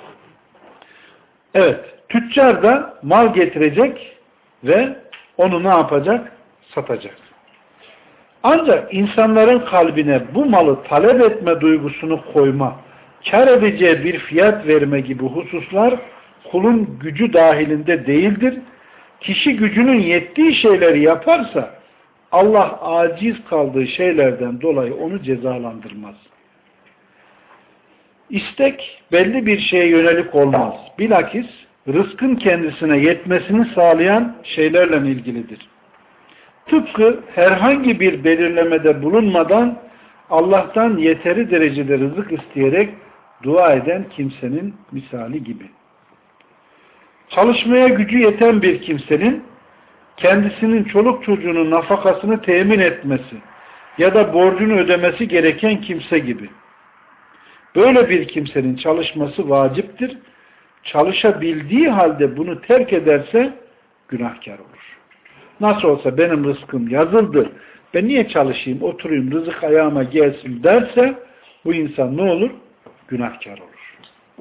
Evet. Tüccar da mal getirecek ve onu ne yapacak? Satacak. Ancak insanların kalbine bu malı talep etme duygusunu koyma, kar edeceği bir fiyat verme gibi hususlar kulun gücü dahilinde değildir. Kişi gücünün yettiği şeyleri yaparsa Allah aciz kaldığı şeylerden dolayı onu cezalandırmaz. İstek belli bir şeye yönelik olmaz. Bilakis rızkın kendisine yetmesini sağlayan şeylerle ilgilidir. Tıpkı herhangi bir belirlemede bulunmadan Allah'tan yeteri derecede rızık isteyerek dua eden kimsenin misali gibi. Çalışmaya gücü yeten bir kimsenin kendisinin çoluk çocuğunun nafakasını temin etmesi ya da borcunu ödemesi gereken kimse gibi. Böyle bir kimsenin çalışması vaciptir. Çalışabildiği halde bunu terk ederse günahkar olur. Nasıl olsa benim rızkım yazıldı, ben niye çalışayım, oturayım, rızık ayağıma gelsin derse bu insan ne olur? Günahkar olur.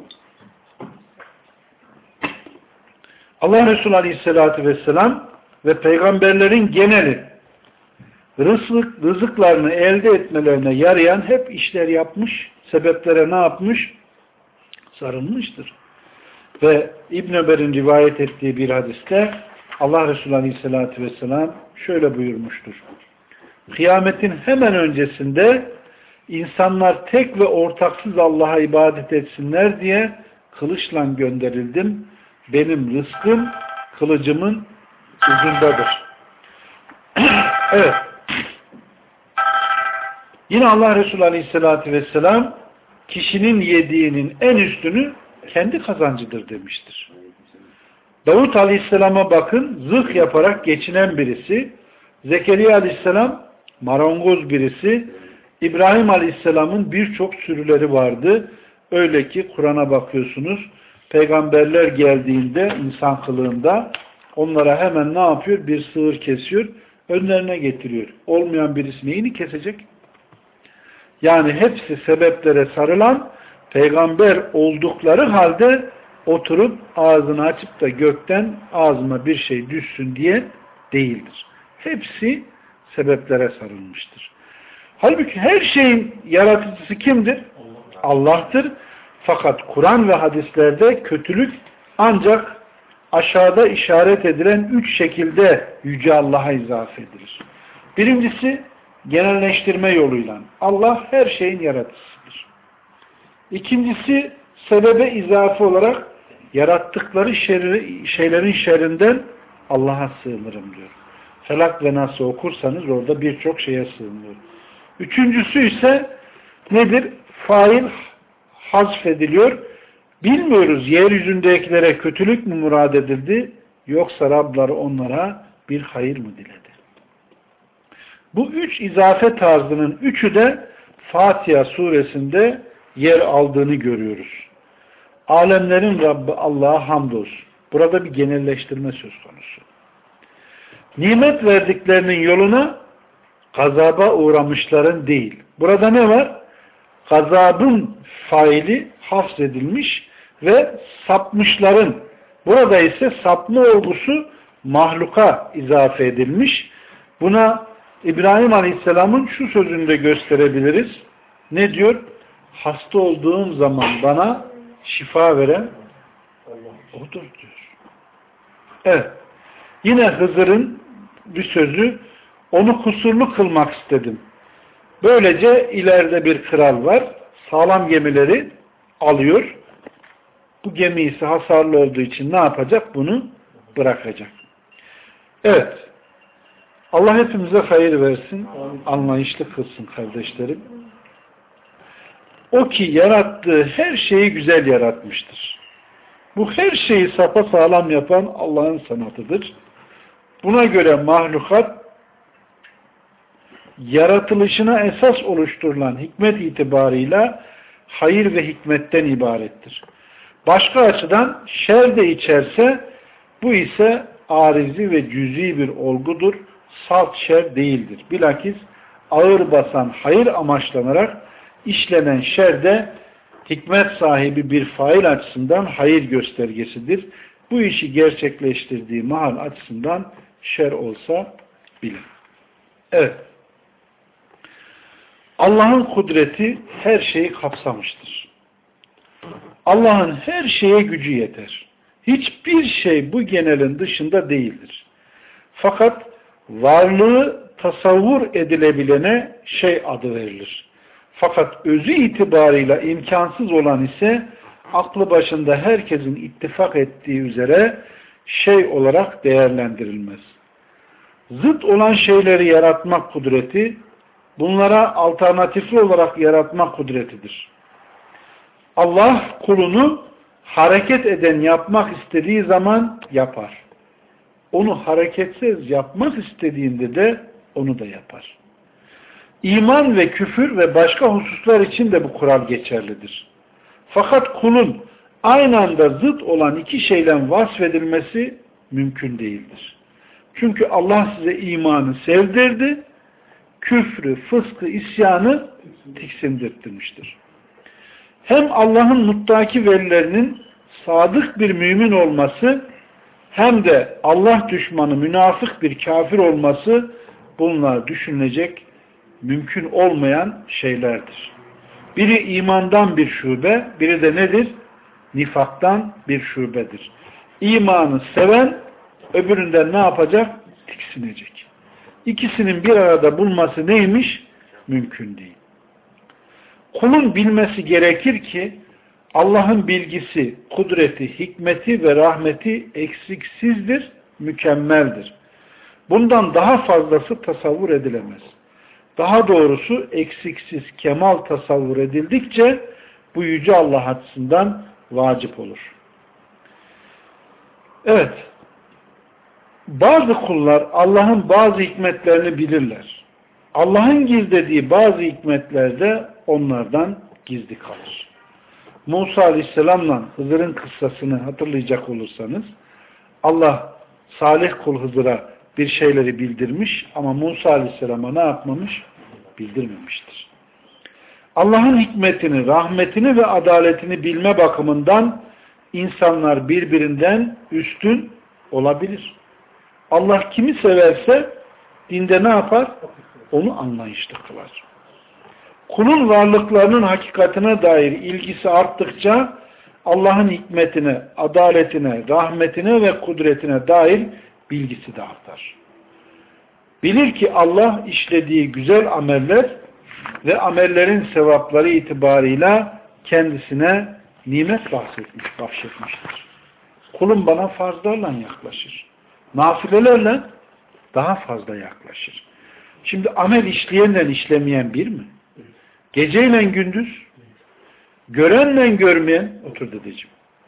Allah Resulü Aleyhisselatü Vesselam ve peygamberlerin geneli rızık, rızıklarını elde etmelerine yarayan hep işler yapmış, sebeplere ne yapmış? Sarılmıştır. Ve İbn Ömer'in rivayet ettiği bir hadiste Allah Resulü Aleyhisselatü Vesselam şöyle buyurmuştur. Kıyametin hemen öncesinde insanlar tek ve ortaksız Allah'a ibadet etsinler diye kılıçla gönderildim. Benim rızkım kılıcımın ucundadır. Evet. Yine Allah Resulü Aleyhisselatü Vesselam kişinin yediğinin en üstünü kendi kazancıdır demiştir. Davut Aleyhisselam'a bakın, zırh yaparak geçinen birisi, Zekeriya Aleyhisselam marangoz birisi, İbrahim Aleyhisselam'ın birçok sürüleri vardı. Öyle ki Kur'an'a bakıyorsunuz, peygamberler geldiğinde insan kılığında onlara hemen ne yapıyor? Bir sığır kesiyor, önlerine getiriyor. Olmayan birisi neyini kesecek? Yani hepsi sebeplere sarılan, peygamber oldukları halde oturup ağzını açıp da gökten ağzıma bir şey düşsün diye değildir. Hepsi sebeplere sarılmıştır. Halbuki her şeyin yaratıcısı kimdir? Allah'tır. Fakat Kur'an ve hadislerde kötülük ancak aşağıda işaret edilen üç şekilde Yüce Allah'a izafe edilir. Birincisi genelleştirme yoluyla. Allah her şeyin yaratıcısıdır. İkincisi sebebe izafe olarak yarattıkları şerri, şeylerin şerrinden Allah'a sığınırım diyor. Felak ve Nas'ı okursanız orada birçok şeye sığınıyor. Üçüncüsü ise nedir? Fail hazfediliyor. Bilmiyoruz yeryüzündekilere kötülük mü murad edildi yoksa Rabları onlara bir hayır mı diledi? Bu üç izafe tarzının üçü de Fatiha suresinde yer aldığını görüyoruz. Alemlerin Rabbi Allah'a hamdolsun. Burada bir genelleştirme söz konusu. Nimet verdiklerinin yoluna gazaba uğramışların değil. Burada ne var? Gazabın faili hafzedilmiş ve sapmışların. Burada ise sapma olgusu mahluka izafe edilmiş. Buna İbrahim Aleyhisselam'ın şu sözünü de gösterebiliriz. Ne diyor? Hasta olduğum zaman bana şifa veren odur diyor. Evet. Yine Hızır'ın bir sözü, onu kusurlu kılmak istedim. Böylece ileride bir kral var. Sağlam gemileri alıyor. Bu gemi ise hasarlı olduğu için ne yapacak? Bunu bırakacak. Evet. Allah hepimize hayır versin. Anlayışlı kılsın kardeşlerim. O ki yarattığı her şeyi güzel yaratmıştır. Bu her şeyi sapasağlam yapan Allah'ın sanatıdır. Buna göre mahlukat yaratılışına esas oluşturulan hikmet itibarıyla hayır ve hikmetten ibarettir. Başka açıdan şer de içerse bu ise arizi ve cüz'i bir olgudur. Salt şer değildir. Bilakis ağır basan hayır amaçlanarak işlenen şer de hikmet sahibi bir fail açısından hayır göstergesidir. Bu işi gerçekleştirdiği mahal açısından şer olsa bile. Evet. Allah'ın kudreti her şeyi kapsamıştır. Allah'ın her şeye gücü yeter. Hiçbir şey bu genelin dışında değildir. Fakat varlığı tasavvur edilebilene şey adı verilir. Fakat özü itibarıyla imkansız olan ise aklı başında herkesin ittifak ettiği üzere şey olarak değerlendirilmez. Zıt olan şeyleri yaratmak kudreti, bunlara alternatifli olarak yaratmak kudretidir. Allah kulunu hareket eden yapmak istediği zaman yapar. Onu hareketsiz yapmak istediğinde de onu da yapar. İman ve küfür ve başka hususlar için de bu kural geçerlidir. Fakat kulun aynı anda zıt olan iki şeyle vasfedilmesi mümkün değildir. Çünkü Allah size imanı sevdirdi, küfrü, fıskı, isyanı tiksindirtmiştir. Hem Allah'ın muttaki velilerinin sadık bir mümin olması hem de Allah düşmanı münafık bir kafir olması bunlar düşünülecek mümkün olmayan şeylerdir. Biri imandan bir şube, biri de nedir? Nifaktan bir şubedir. İmanı seven öbüründen ne yapacak? Tiksinecek. İkisinin bir arada bulması neymiş? Mümkün değil. Kulun bilmesi gerekir ki Allah'ın bilgisi, kudreti, hikmeti ve rahmeti eksiksizdir, mükemmeldir. Bundan daha fazlası tasavvur edilemez. Daha doğrusu eksiksiz kemal tasavvur edildikçe bu yüce Allah açısından vacip olur. Evet. Bazı kullar Allah'ın bazı hikmetlerini bilirler. Allah'ın gizlediği bazı hikmetler de onlardan gizli kalır. Musa Aleyhisselam'la Hızır'ın kıssasını hatırlayacak olursanız Allah salih kul Hızır'a bir şeyleri bildirmiş ama Musa Aleyhisselam'a ne yapmamış? Bildirmemiştir. Allah'ın hikmetini, rahmetini ve adaletini bilme bakımından insanlar birbirinden üstün olabilir. Allah kimi severse dinde ne yapar? Onu anlayışlı kılar. Kulun varlıklarının hakikatine dair ilgisi arttıkça Allah'ın hikmetine, adaletine, rahmetine ve kudretine dair bilgisi de artar. Bilir ki Allah işlediği güzel ameller ve amellerin sevapları itibarıyla kendisine nimet bahsetmiş, bahşetmiştir. Kulum bana farzlarla yaklaşır. Nafilelerle daha fazla yaklaşır. Şimdi amel işleyenle işlemeyen bir mi? Geceyle gündüz, görenle görmeyen, otur dedeciğim.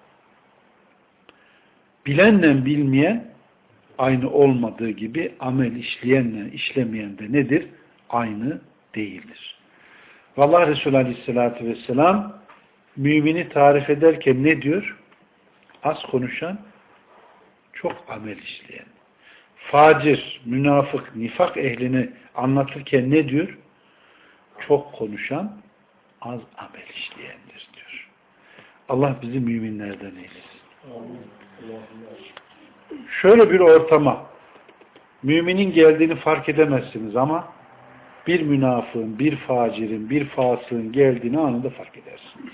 Bilenle bilmeyen aynı olmadığı gibi amel işleyenle işlemeyen de nedir? Aynı değildir. Vallahi Resulü Aleyhisselatü Vesselam mümini tarif ederken ne diyor? Az konuşan, çok amel işleyen. Facir, münafık, nifak ehlini anlatırken ne diyor? Çok konuşan, az amel işleyendir diyor. Allah bizi müminlerden eylesin. Şöyle bir ortama müminin geldiğini fark edemezsiniz ama bir münafığın, bir facirin, bir fasığın geldiğini anında fark edersiniz.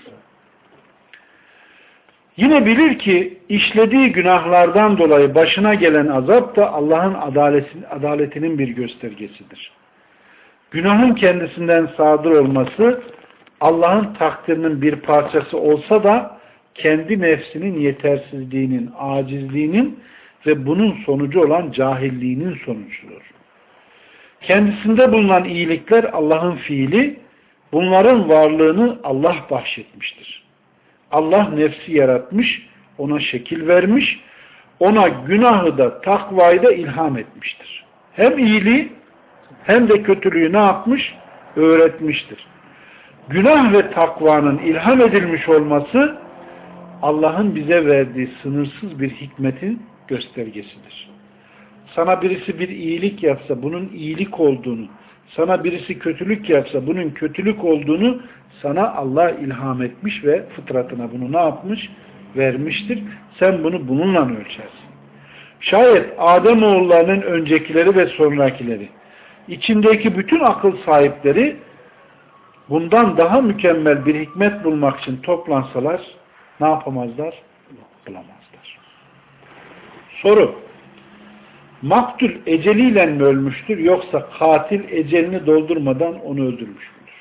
Yine bilir ki işlediği günahlardan dolayı başına gelen azap da Allah'ın adaletinin bir göstergesidir. Günahın kendisinden sadır olması Allah'ın takdirinin bir parçası olsa da kendi nefsinin yetersizliğinin, acizliğinin ve bunun sonucu olan cahilliğinin sonucudur. Kendisinde bulunan iyilikler Allah'ın fiili, bunların varlığını Allah bahşetmiştir. Allah nefsi yaratmış, ona şekil vermiş, ona günahı da takvayı da ilham etmiştir. Hem iyiliği hem de kötülüğü ne yapmış? Öğretmiştir. Günah ve takvanın ilham edilmiş olması Allah'ın bize verdiği sınırsız bir hikmetin göstergesidir. Sana birisi bir iyilik yapsa bunun iyilik olduğunu, sana birisi kötülük yapsa bunun kötülük olduğunu sana Allah ilham etmiş ve fıtratına bunu ne yapmış? Vermiştir. Sen bunu bununla ölçersin. Şayet Ademoğullarının öncekileri ve sonrakileri, içindeki bütün akıl sahipleri bundan daha mükemmel bir hikmet bulmak için toplansalar ne yapamazlar? Bulamazlar. Soru: maktul eceliyle mi ölmüştür yoksa katil ecelini doldurmadan onu öldürmüş müdür?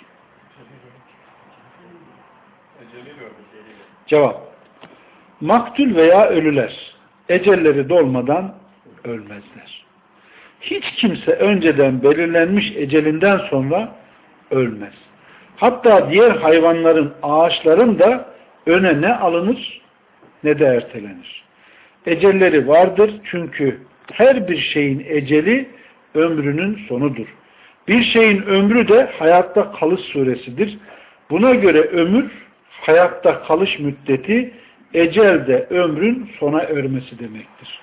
Cevap: maktul veya ölüler ecelleri dolmadan ölmezler. Hiç kimse önceden belirlenmiş ecelinden sonra ölmez. Hatta diğer hayvanların, ağaçların da öne ne alınır ne de ertelenir. Ecelleri vardır çünkü her bir şeyin eceli ömrünün sonudur. Bir şeyin ömrü de hayatta kalış süresidir. Buna göre ömür, hayatta kalış müddeti, ecel de ömrün sona ermesi demektir.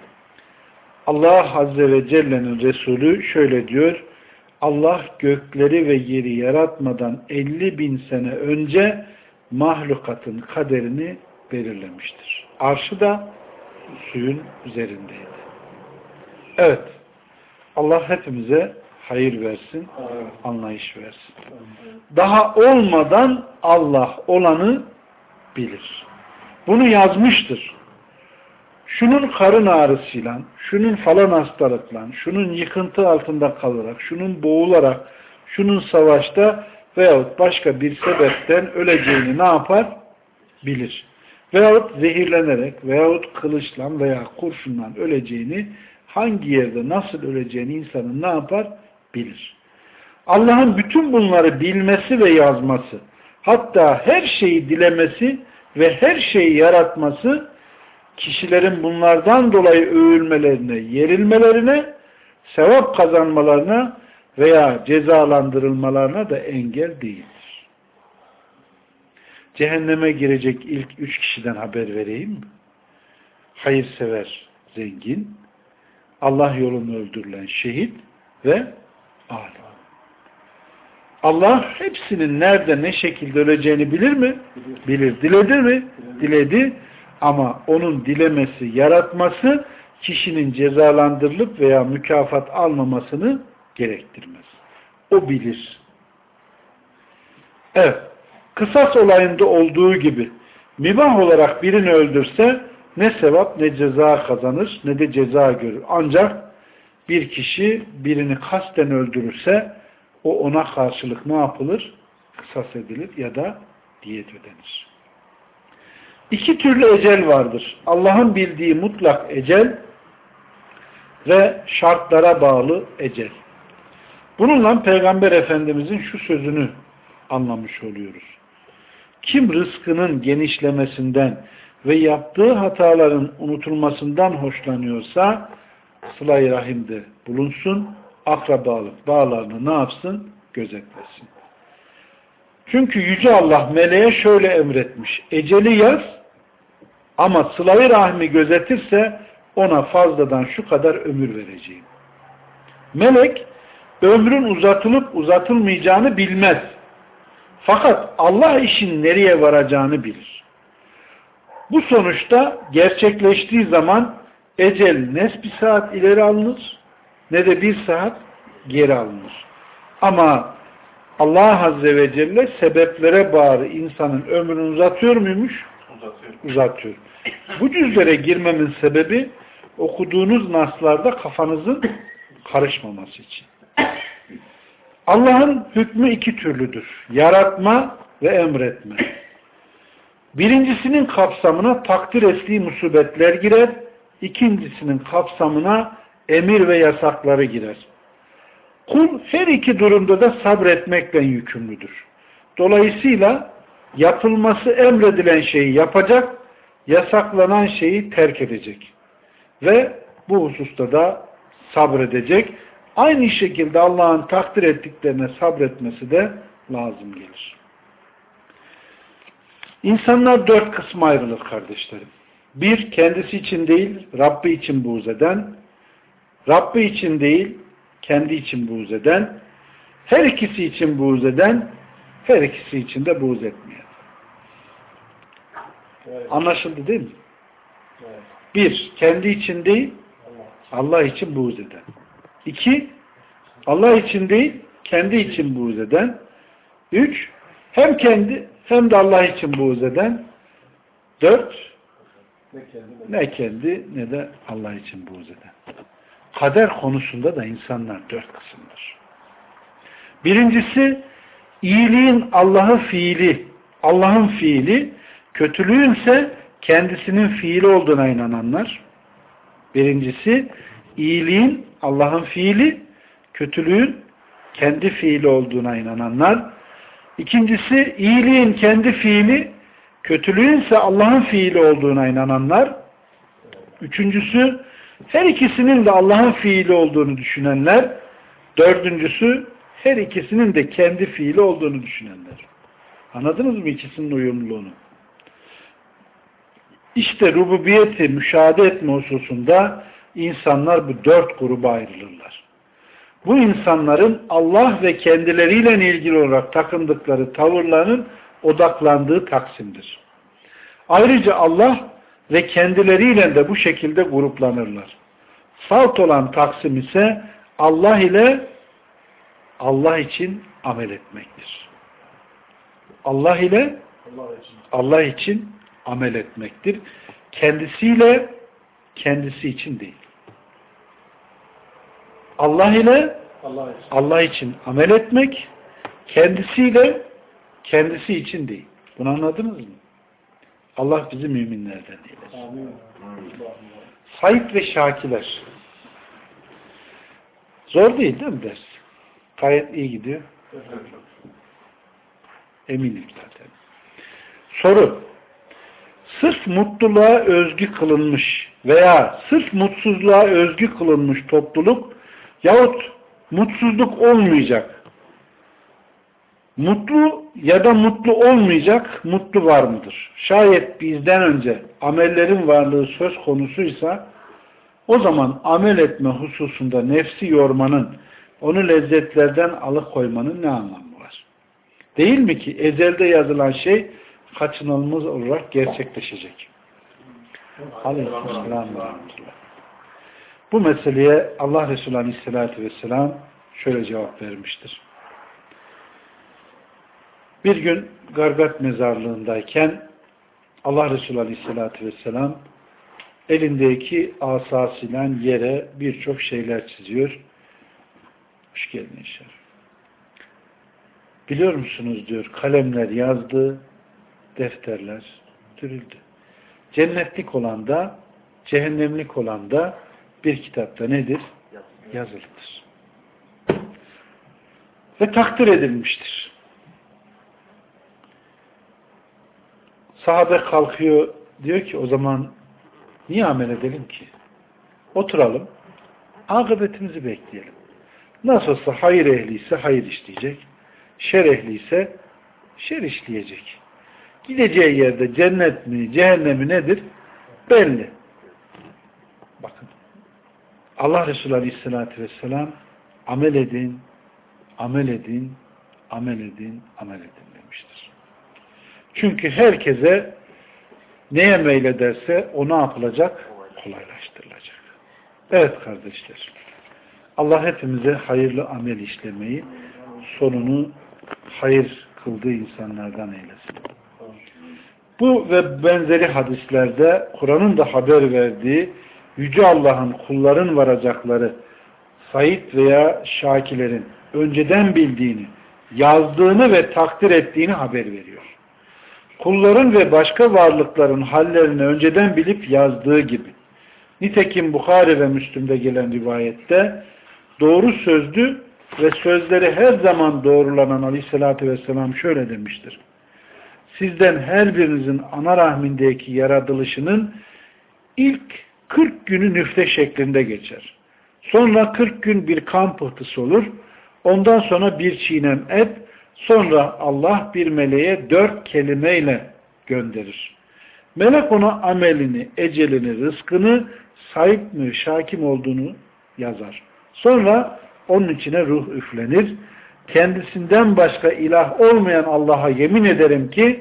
Allah Azze ve Celle'nin Resulü şöyle diyor: Allah gökleri ve yeri yaratmadan elli bin sene önce mahlukatın kaderini belirlemiştir. Arşı da suyun üzerindeydi. Evet. Allah hepimize hayır versin, anlayış versin. Daha olmadan Allah olanı bilir. Bunu yazmıştır. Şunun karın ağrısıyla, şunun falan hastalıkla, şunun yıkıntı altında kalarak, şunun boğularak, şunun savaşta veyahut başka bir sebepten öleceğini ne yapar? Bilir. Veyahut zehirlenerek veyahut kılıçla veya kurşunla öleceğini, hangi yerde nasıl öleceğini insanın ne yapar? Bilir. Allah'ın bütün bunları bilmesi ve yazması, hatta her şeyi dilemesi ve her şeyi yaratması, kişilerin bunlardan dolayı övülmelerine, yerilmelerine, sevap kazanmalarına veya cezalandırılmalarına da engel değildir. Cehenneme girecek ilk üç kişiden haber vereyim mi? Hayırsever, zengin, Allah yolunda öldürülen şehit ve alim. Allah hepsinin nerede ne şekilde öleceğini bilir mi? Bilir. Diledi mi? Diledi. Ama onun dilemesi, yaratması kişinin cezalandırılıp veya mükafat almamasını gerektirmez. O bilir. Evet. Kısas olayında olduğu gibi mübah olarak birini öldürse ne sevap ne ceza kazanır ne de ceza görür. Ancak bir kişi birini kasten öldürürse o ona karşılık ne yapılır? Kısas edilir ya da diyet ödenir. İki türlü ecel vardır. Allah'ın bildiği mutlak ecel ve şartlara bağlı ecel. Bununla Peygamber Efendimizin şu sözünü anlamış oluyoruz. Kim rızkının genişlemesinden ve yaptığı hataların unutulmasından hoşlanıyorsa sıla-i rahimde bulunsun, akrabalık bağlarını ne yapsın? Gözetlesin. Çünkü Yüce Allah meleğe şöyle emretmiş. Eceli yaz ama sıla-i rahmi gözetirse ona fazladan şu kadar ömür vereceğim. Melek ömrün uzatılıp uzatılmayacağını bilmez. Fakat Allah işin nereye varacağını bilir. Bu sonuçta gerçekleştiği zaman ecel ne bir saat ileri alınır ne de bir saat geri alınır. Ama Allah Azze ve Celle sebeplere bağlı insanın ömrünü uzatıyor muymuş? Uzatıyor. Uzatıyor. Bu cüzlere girmemin sebebi okuduğunuz naslarda kafanızın karışmaması için. Allah'ın hükmü iki türlüdür. Yaratma ve emretme. Birincisinin kapsamına takdir ettiği musibetler girer. İkincisinin kapsamına emir ve yasakları girer. Kul her iki durumda da sabretmekle yükümlüdür. Dolayısıyla yapılması emredilen şeyi yapacak, yasaklanan şeyi terk edecek. Ve bu hususta da sabredecek. Aynı şekilde Allah'ın takdir ettiklerine sabretmesi de lazım gelir. İnsanlar dört kısma ayrılır kardeşlerim. Bir, kendisi için değil, Rabbi için buğz eden. Rabbi için değil, kendi için buğz eden. Her ikisi için buğz eden, her ikisi için de buğz etmeyen. Evet. Anlaşıldı değil mi? Evet. Bir, kendi için değil, Allah için buğz eden. İki, Allah için değil, kendi için buğz eden. Üç, hem kendi hem de Allah için buğz eden. Dört, Ne kendi ne kendi ne de Allah için buğz eden. Kader konusunda da insanlar dört kısımdır. Birincisi, iyiliğin Allah'ın fiili, Allah'ın fiili, kötülüğün ise kendisinin fiili olduğuna inananlar. Birincisi, iyiliğin Allah'ın fiili, kötülüğün kendi fiili olduğuna inananlar. İkincisi, iyiliğin kendi fiili, kötülüğün ise Allah'ın fiili olduğuna inananlar. Üçüncüsü, her ikisinin de Allah'ın fiili olduğunu düşünenler. Dördüncüsü, her ikisinin de kendi fiili olduğunu düşünenler. Anladınız mı ikisinin uyumluluğunu? İşte rububiyeti müşahede etme hususunda insanlar bu dört gruba ayrılırlar. Bu insanların Allah ve kendileriyle ilgili olarak takındıkları tavırların odaklandığı taksimdir. Ayrıca Allah ve kendileriyle de bu şekilde gruplanırlar. Salt olan taksim ise Allah ile Allah için amel etmektir. Allah ile Allah için. Allah için amel etmektir. Kendisiyle kendisi için değil. Allah ile Allah için. Allah için amel etmek, kendisiyle kendisi için değil. Bunu anladınız mı? Allah bizi müminlerden eylesin. Amin. Said ve Şakiler. Zor değil değil mi ders? Gayet iyi gidiyor. Eminim zaten. Soru. Sırf mutluluğa özgü kılınmış veya sırf mutsuzluğa özgü kılınmış topluluk yahut mutsuzluk olmayacak. Mutlu ya da mutlu olmayacak mutlu var mıdır? Şayet bizden önce amellerin varlığı söz konusuysa o zaman amel etme hususunda nefsi yormanın, onu lezzetlerden alıkoymanın ne anlamı var? Değil mi ki ezelde yazılan şey kaçınılmaz olarak gerçekleşecek? Aleykümselam ve rahmetullah. Bu meseleye Allah Resulü Aleyhisselatü Vesselam şöyle cevap vermiştir. Bir gün Gargat mezarlığındayken Allah Resulü Aleyhisselatü Vesselam elindeki asasıyla yere birçok şeyler çiziyor. Hoş geldin inşallah. Biliyor musunuz diyor, kalemler yazdı, defterler dürüldü. Cennetlik olan da, cehennemlik olan da bir kitapta nedir? Yazılıdır. Ve takdir edilmiştir. Sahabe kalkıyor, diyor ki o zaman niye amel edelim ki? Oturalım, akıbetimizi bekleyelim. Nasıl olsa hayır ehliyse hayır işleyecek, şer ehliyse şer işleyecek. Gideceği yerde cennet mi, cehennem mi nedir? Belli. Bakın. Allah Resulü Aleyhisselatü Vesselam amel edin, amel edin, amel edin, amel edin demiştir. Çünkü herkese neye meylederse o ne yapılacak? Kolaylaştırılacak. Evet kardeşler. Allah hepimize hayırlı amel işlemeyi, sonunu hayır kıldığı insanlardan eylesin. Bu ve benzeri hadislerde Kur'an'ın da haber verdiği Yüce Allah'ın kulların varacakları Said veya Şakilerin önceden bildiğini, yazdığını ve takdir ettiğini haber veriyor. Kulların ve başka varlıkların hallerini önceden bilip yazdığı gibi. Nitekim Bukhari ve Müslim'de gelen rivayette doğru sözlü ve sözleri her zaman doğrulanan Aleyhisselatü Vesselam şöyle demiştir. Sizden her birinizin ana rahmindeki yaratılışının ilk kırk günü nüfte şeklinde geçer. Sonra kırk gün bir kan pıhtısı olur. Ondan sonra bir çiğnem et. Sonra Allah bir meleğe dört kelimeyle gönderir. Melek ona amelini, ecelini, rızkını, sahip mi, şakim olduğunu yazar. Sonra onun içine ruh üflenir. Kendisinden başka ilah olmayan Allah'a yemin ederim ki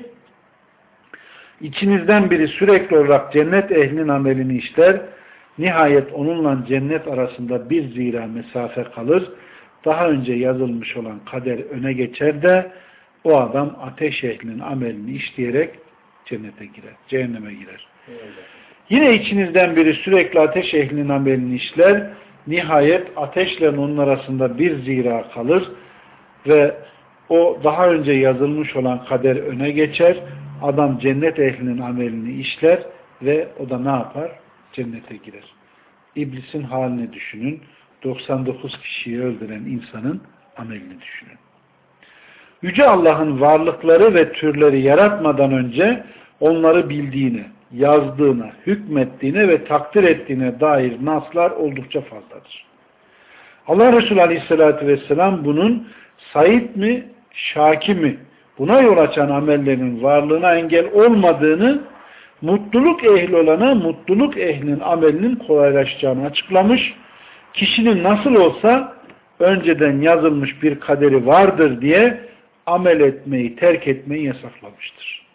içinizden biri sürekli olarak cennet ehlinin amelini işler. Nihayet onunla cennet arasında bir zira mesafe kalır. Daha önce yazılmış olan kader öne geçer de o adam ateş ehlinin amelini işleyerek cennete girer, cehenneme girer. Öyle. Yine içinizden biri sürekli ateş ehlinin amelini işler. Nihayet ateşle onun arasında bir zira kalır ve o daha önce yazılmış olan kader öne geçer. Adam cennet ehlinin amelini işler ve o da ne yapar? Cennete girer. İblisin halini düşünün. doksan dokuz kişiyi öldüren insanın amelini düşünün. Yüce Allah'ın varlıkları ve türleri yaratmadan önce onları bildiğine, yazdığına, hükmettiğine ve takdir ettiğine dair naslar oldukça fazladır. Allah Resulü Aleyhisselatü Vesselam bunun Said mi, Şaki mi, buna yol açan amellerin varlığına engel olmadığını, mutluluk ehli olana mutluluk ehlinin amelinin kolaylaşacağını açıklamış. Kişinin nasıl olsa önceden yazılmış bir kaderi vardır diye amel etmeyi, terk etmeyi yasaklamıştır.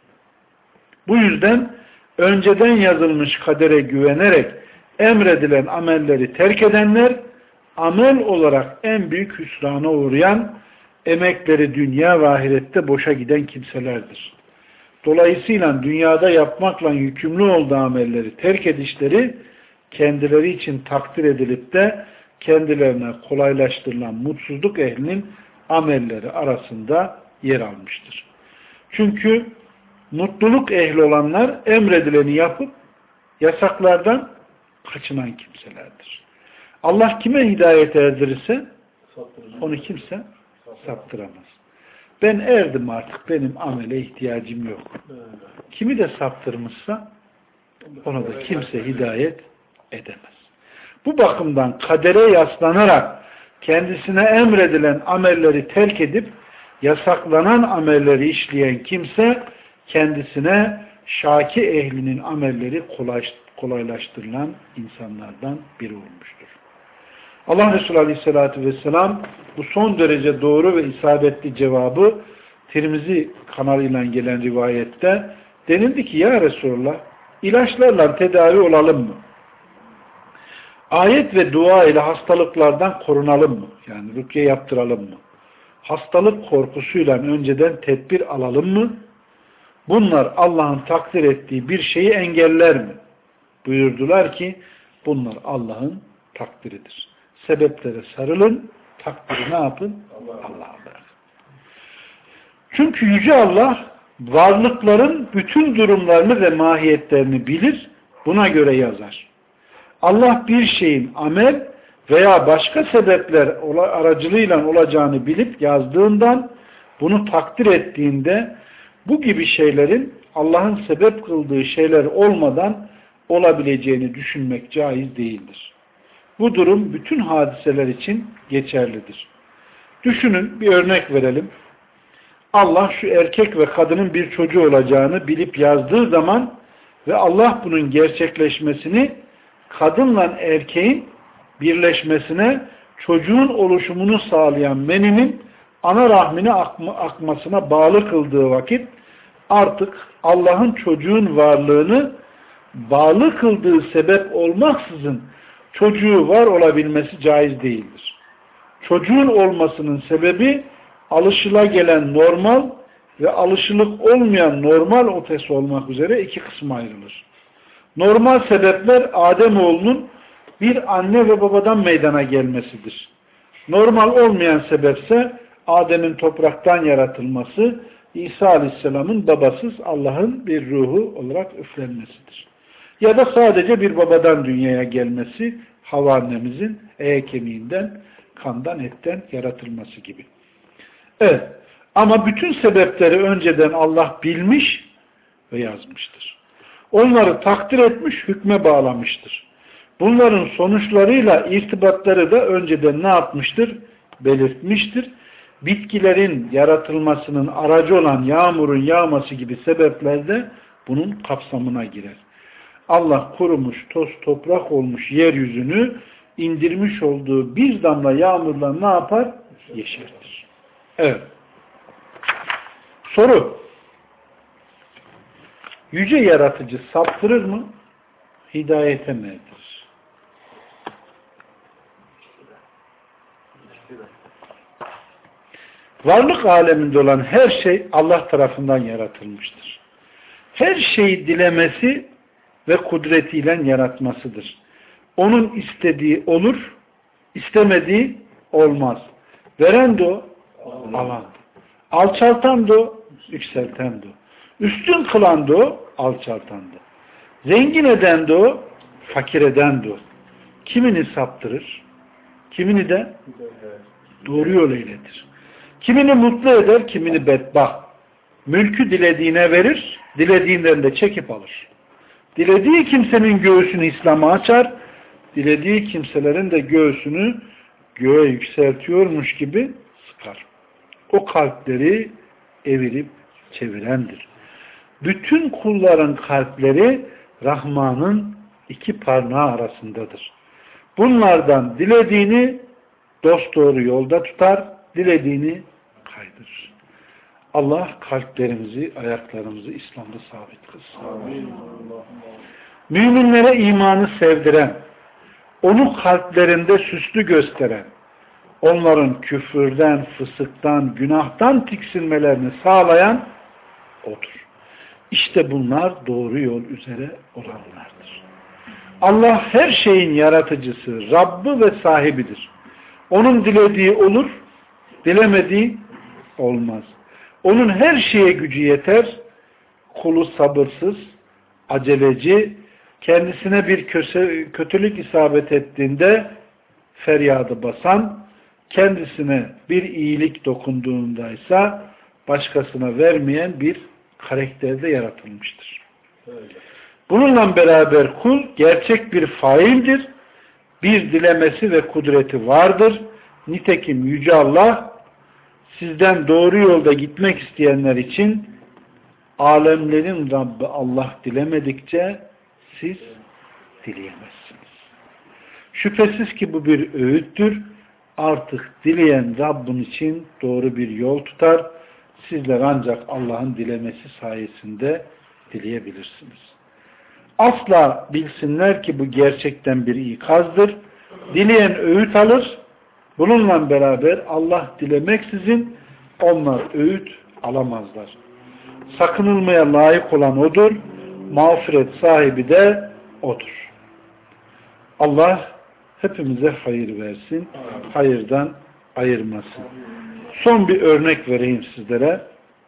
Bu yüzden önceden yazılmış kadere güvenerek emredilen amelleri terk edenler, amel olarak en büyük hüsrana uğrayan, emekleri dünya ve ahirette boşa giden kimselerdir. Dolayısıyla dünyada yapmakla yükümlü olduğu amelleri terk edişleri, kendileri için takdir edilip de kendilerine kolaylaştırılan mutsuzluk ehlinin amelleri arasında yer almıştır. Çünkü mutluluk ehli olanlar emredileni yapıp yasaklardan kaçınan kimselerdir. Allah kime hidayet erdirirse onu kimse saptıramaz. Ben erdim artık, benim amele ihtiyacım yok. Kimi de saptırmışsa ona da kimse hidayet edemez. Bu bakımdan kadere yaslanarak kendisine emredilen amelleri terk edip yasaklanan amelleri işleyen kimse kendisine şaki ehlinin amelleri kolaylaştırılan insanlardan biri olmuştur. Allah Resulü Aleyhisselatü Vesselam bu son derece doğru ve isabetli cevabı Tirmizi kanalıyla gelen rivayette denildi ki ya Resulullah ilaçlarla tedavi olalım mı? Ayet ve dua ile hastalıklardan korunalım mı? Yani rükye yaptıralım mı? Hastalık korkusuyla önceden tedbir alalım mı? Bunlar Allah'ın takdir ettiği bir şeyi engeller mi? Buyurdular ki bunlar Allah'ın takdiridir. Sebeplere sarılın, takdiri ne yapın? Allah'a bırakın. Çünkü Yüce Allah varlıkların bütün durumlarını ve mahiyetlerini bilir, buna göre yazar. Allah bir şeyin amel veya başka sebepler aracılığıyla olacağını bilip yazdığından, bunu takdir ettiğinde bu gibi şeylerin Allah'ın sebep kıldığı şeyler olmadan olabileceğini düşünmek caiz değildir. Bu durum bütün hadiseler için geçerlidir. Düşünün, bir örnek verelim. Allah şu erkek ve kadının bir çocuğu olacağını bilip yazdığı zaman ve Allah bunun gerçekleşmesini kadınla erkeğin birleşmesine, çocuğun oluşumunu sağlayan meninin ana rahmine akma, akmasına bağlı kıldığı vakit artık Allah'ın çocuğun varlığını bağlı kıldığı sebep olmaksızın çocuğu var olabilmesi caiz değildir. Çocuğun olmasının sebebi alışılagelen normal ve alışılık olmayan normal ötesi olmak üzere iki kısma ayrılır. Normal sebepler Ademoğlunun bir anne ve babadan meydana gelmesidir. Normal olmayan sebepse Adem'in topraktan yaratılması, İsa Aleyhisselam'ın babasız Allah'ın bir ruhu olarak üflenmesidir. Ya da sadece bir babadan dünyaya gelmesi, Havva annemizin eye kemiğinden, kandan, etten yaratılması gibi. Evet. Ama bütün sebepleri önceden Allah bilmiş ve yazmıştır. Onları takdir etmiş, hükme bağlamıştır. Bunların sonuçlarıyla irtibatları da önceden ne yapmıştır? Belirtmiştir. Bitkilerin yaratılmasının aracı olan yağmurun yağması gibi sebepler de bunun kapsamına girer. Allah kurumuş, toz toprak olmuş yeryüzünü indirmiş olduğu bir damla yağmurla ne yapar? Yeşertir. Evet. Soru. Yüce Yaratıcı saptırır mı? Hidayete mi erdirir? Varlık aleminde olan her şey Allah tarafından yaratılmıştır. Her şeyi dilemesi ve kudretiyle yaratmasıdır. Onun istediği olur, istemediği olmaz. Veren de o, alan. Alçaltan da o, yükselten de o. Üstün kılan da o, alçaltan da o. Zengin eden de o, fakir eden de o. Kimini saptırır, kimini de doğru yol eyletir. Kimini mutlu eder, kimini bedbaht. Mülkü dilediğine verir, dilediğinden de çekip alır. Dilediği kimsenin göğsünü İslam'a açar, dilediği kimselerin de göğsünü göğe yükseltiyormuş gibi sıkar. O kalpleri evirip çevirendir. Bütün kulların kalpleri Rahman'ın iki parmağı arasındadır. Bunlardan dilediğini dosdoğru yolda tutar, dilediğini kaydırır. Allah kalplerimizi, ayaklarımızı İslam'da sabit kılsın. Müminlere imanı sevdiren, onu kalplerinde süslü gösteren, onların küfürden, fısıktan, günahtan tiksinmelerini sağlayan odur. İşte bunlar doğru yol üzere olanlardır. Allah her şeyin yaratıcısı, Rabbi ve sahibidir. Onun dilediği olur, dilemediği olmaz. Onun her şeye gücü yeter, kulu sabırsız, aceleci, kendisine bir kötülük isabet ettiğinde feryadı basan, kendisine bir iyilik dokunduğundaysa başkasına vermeyen bir karakterde yaratılmıştır. Bununla beraber kul gerçek bir faildir, bir dilemesi ve kudreti vardır. Nitekim Yüce Allah sizden doğru yolda gitmek isteyenler için alemlerin Rabbi Allah dilemedikçe siz dileyemezsiniz. Şüphesiz ki bu bir öğüttür. Artık dileyen Rabbin için doğru bir yol tutar. Sizler ancak Allah'ın dilemesi sayesinde dileyebilirsiniz. Asla bilsinler ki bu gerçekten bir ikazdır. Dileyen öğüt alır. Bununla beraber Allah dilemeksizin onlar öğüt alamazlar. Sakınılmaya layık olan odur. Mağfiret sahibi de odur. Allah hepimize hayır versin. Hayırdan ayırmasın. Son bir örnek vereyim sizlere.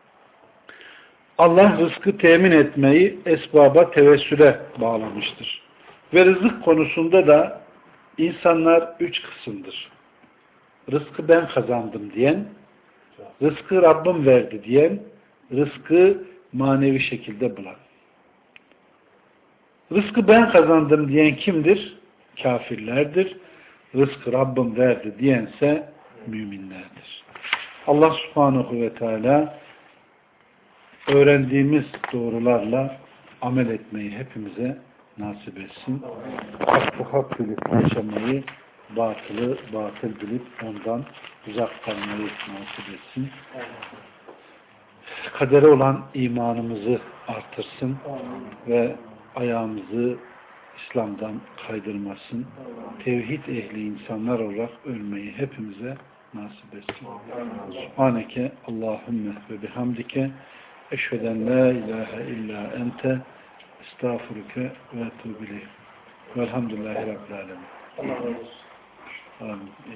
Allah rızkı temin etmeyi esbaba tevessüle bağlamıştır. Ve rızık konusunda da insanlar üç kısımdır. Rızkı ben kazandım diyen, rızkı Rabbim verdi diyen, rızkı manevi şekilde bulan. Rızkı ben kazandım diyen kimdir? Kafirlerdir. Rızkı Rabbim verdi diyense müminlerdir. Allah subhanahu ve teala öğrendiğimiz doğrularla amel etmeyi hepimize nasip etsin. Hakkı hak bilip yaşamayı, batılı batıl bilip ondan uzak kalmayı nasip etsin. Kadere olan imanımızı artırsın ve ayağımızı İslam'dan kaydırmasın. Tevhid ehli insanlar olarak ölmeyi hepimize nasip etsin. Subhaneke Allahümme ve bihamdike eşheden la ilahe illa ente estağfurüke ve etûbü ileyh. Velhamdülillahi Rabbil alemin. Allah razı olsun. Amin.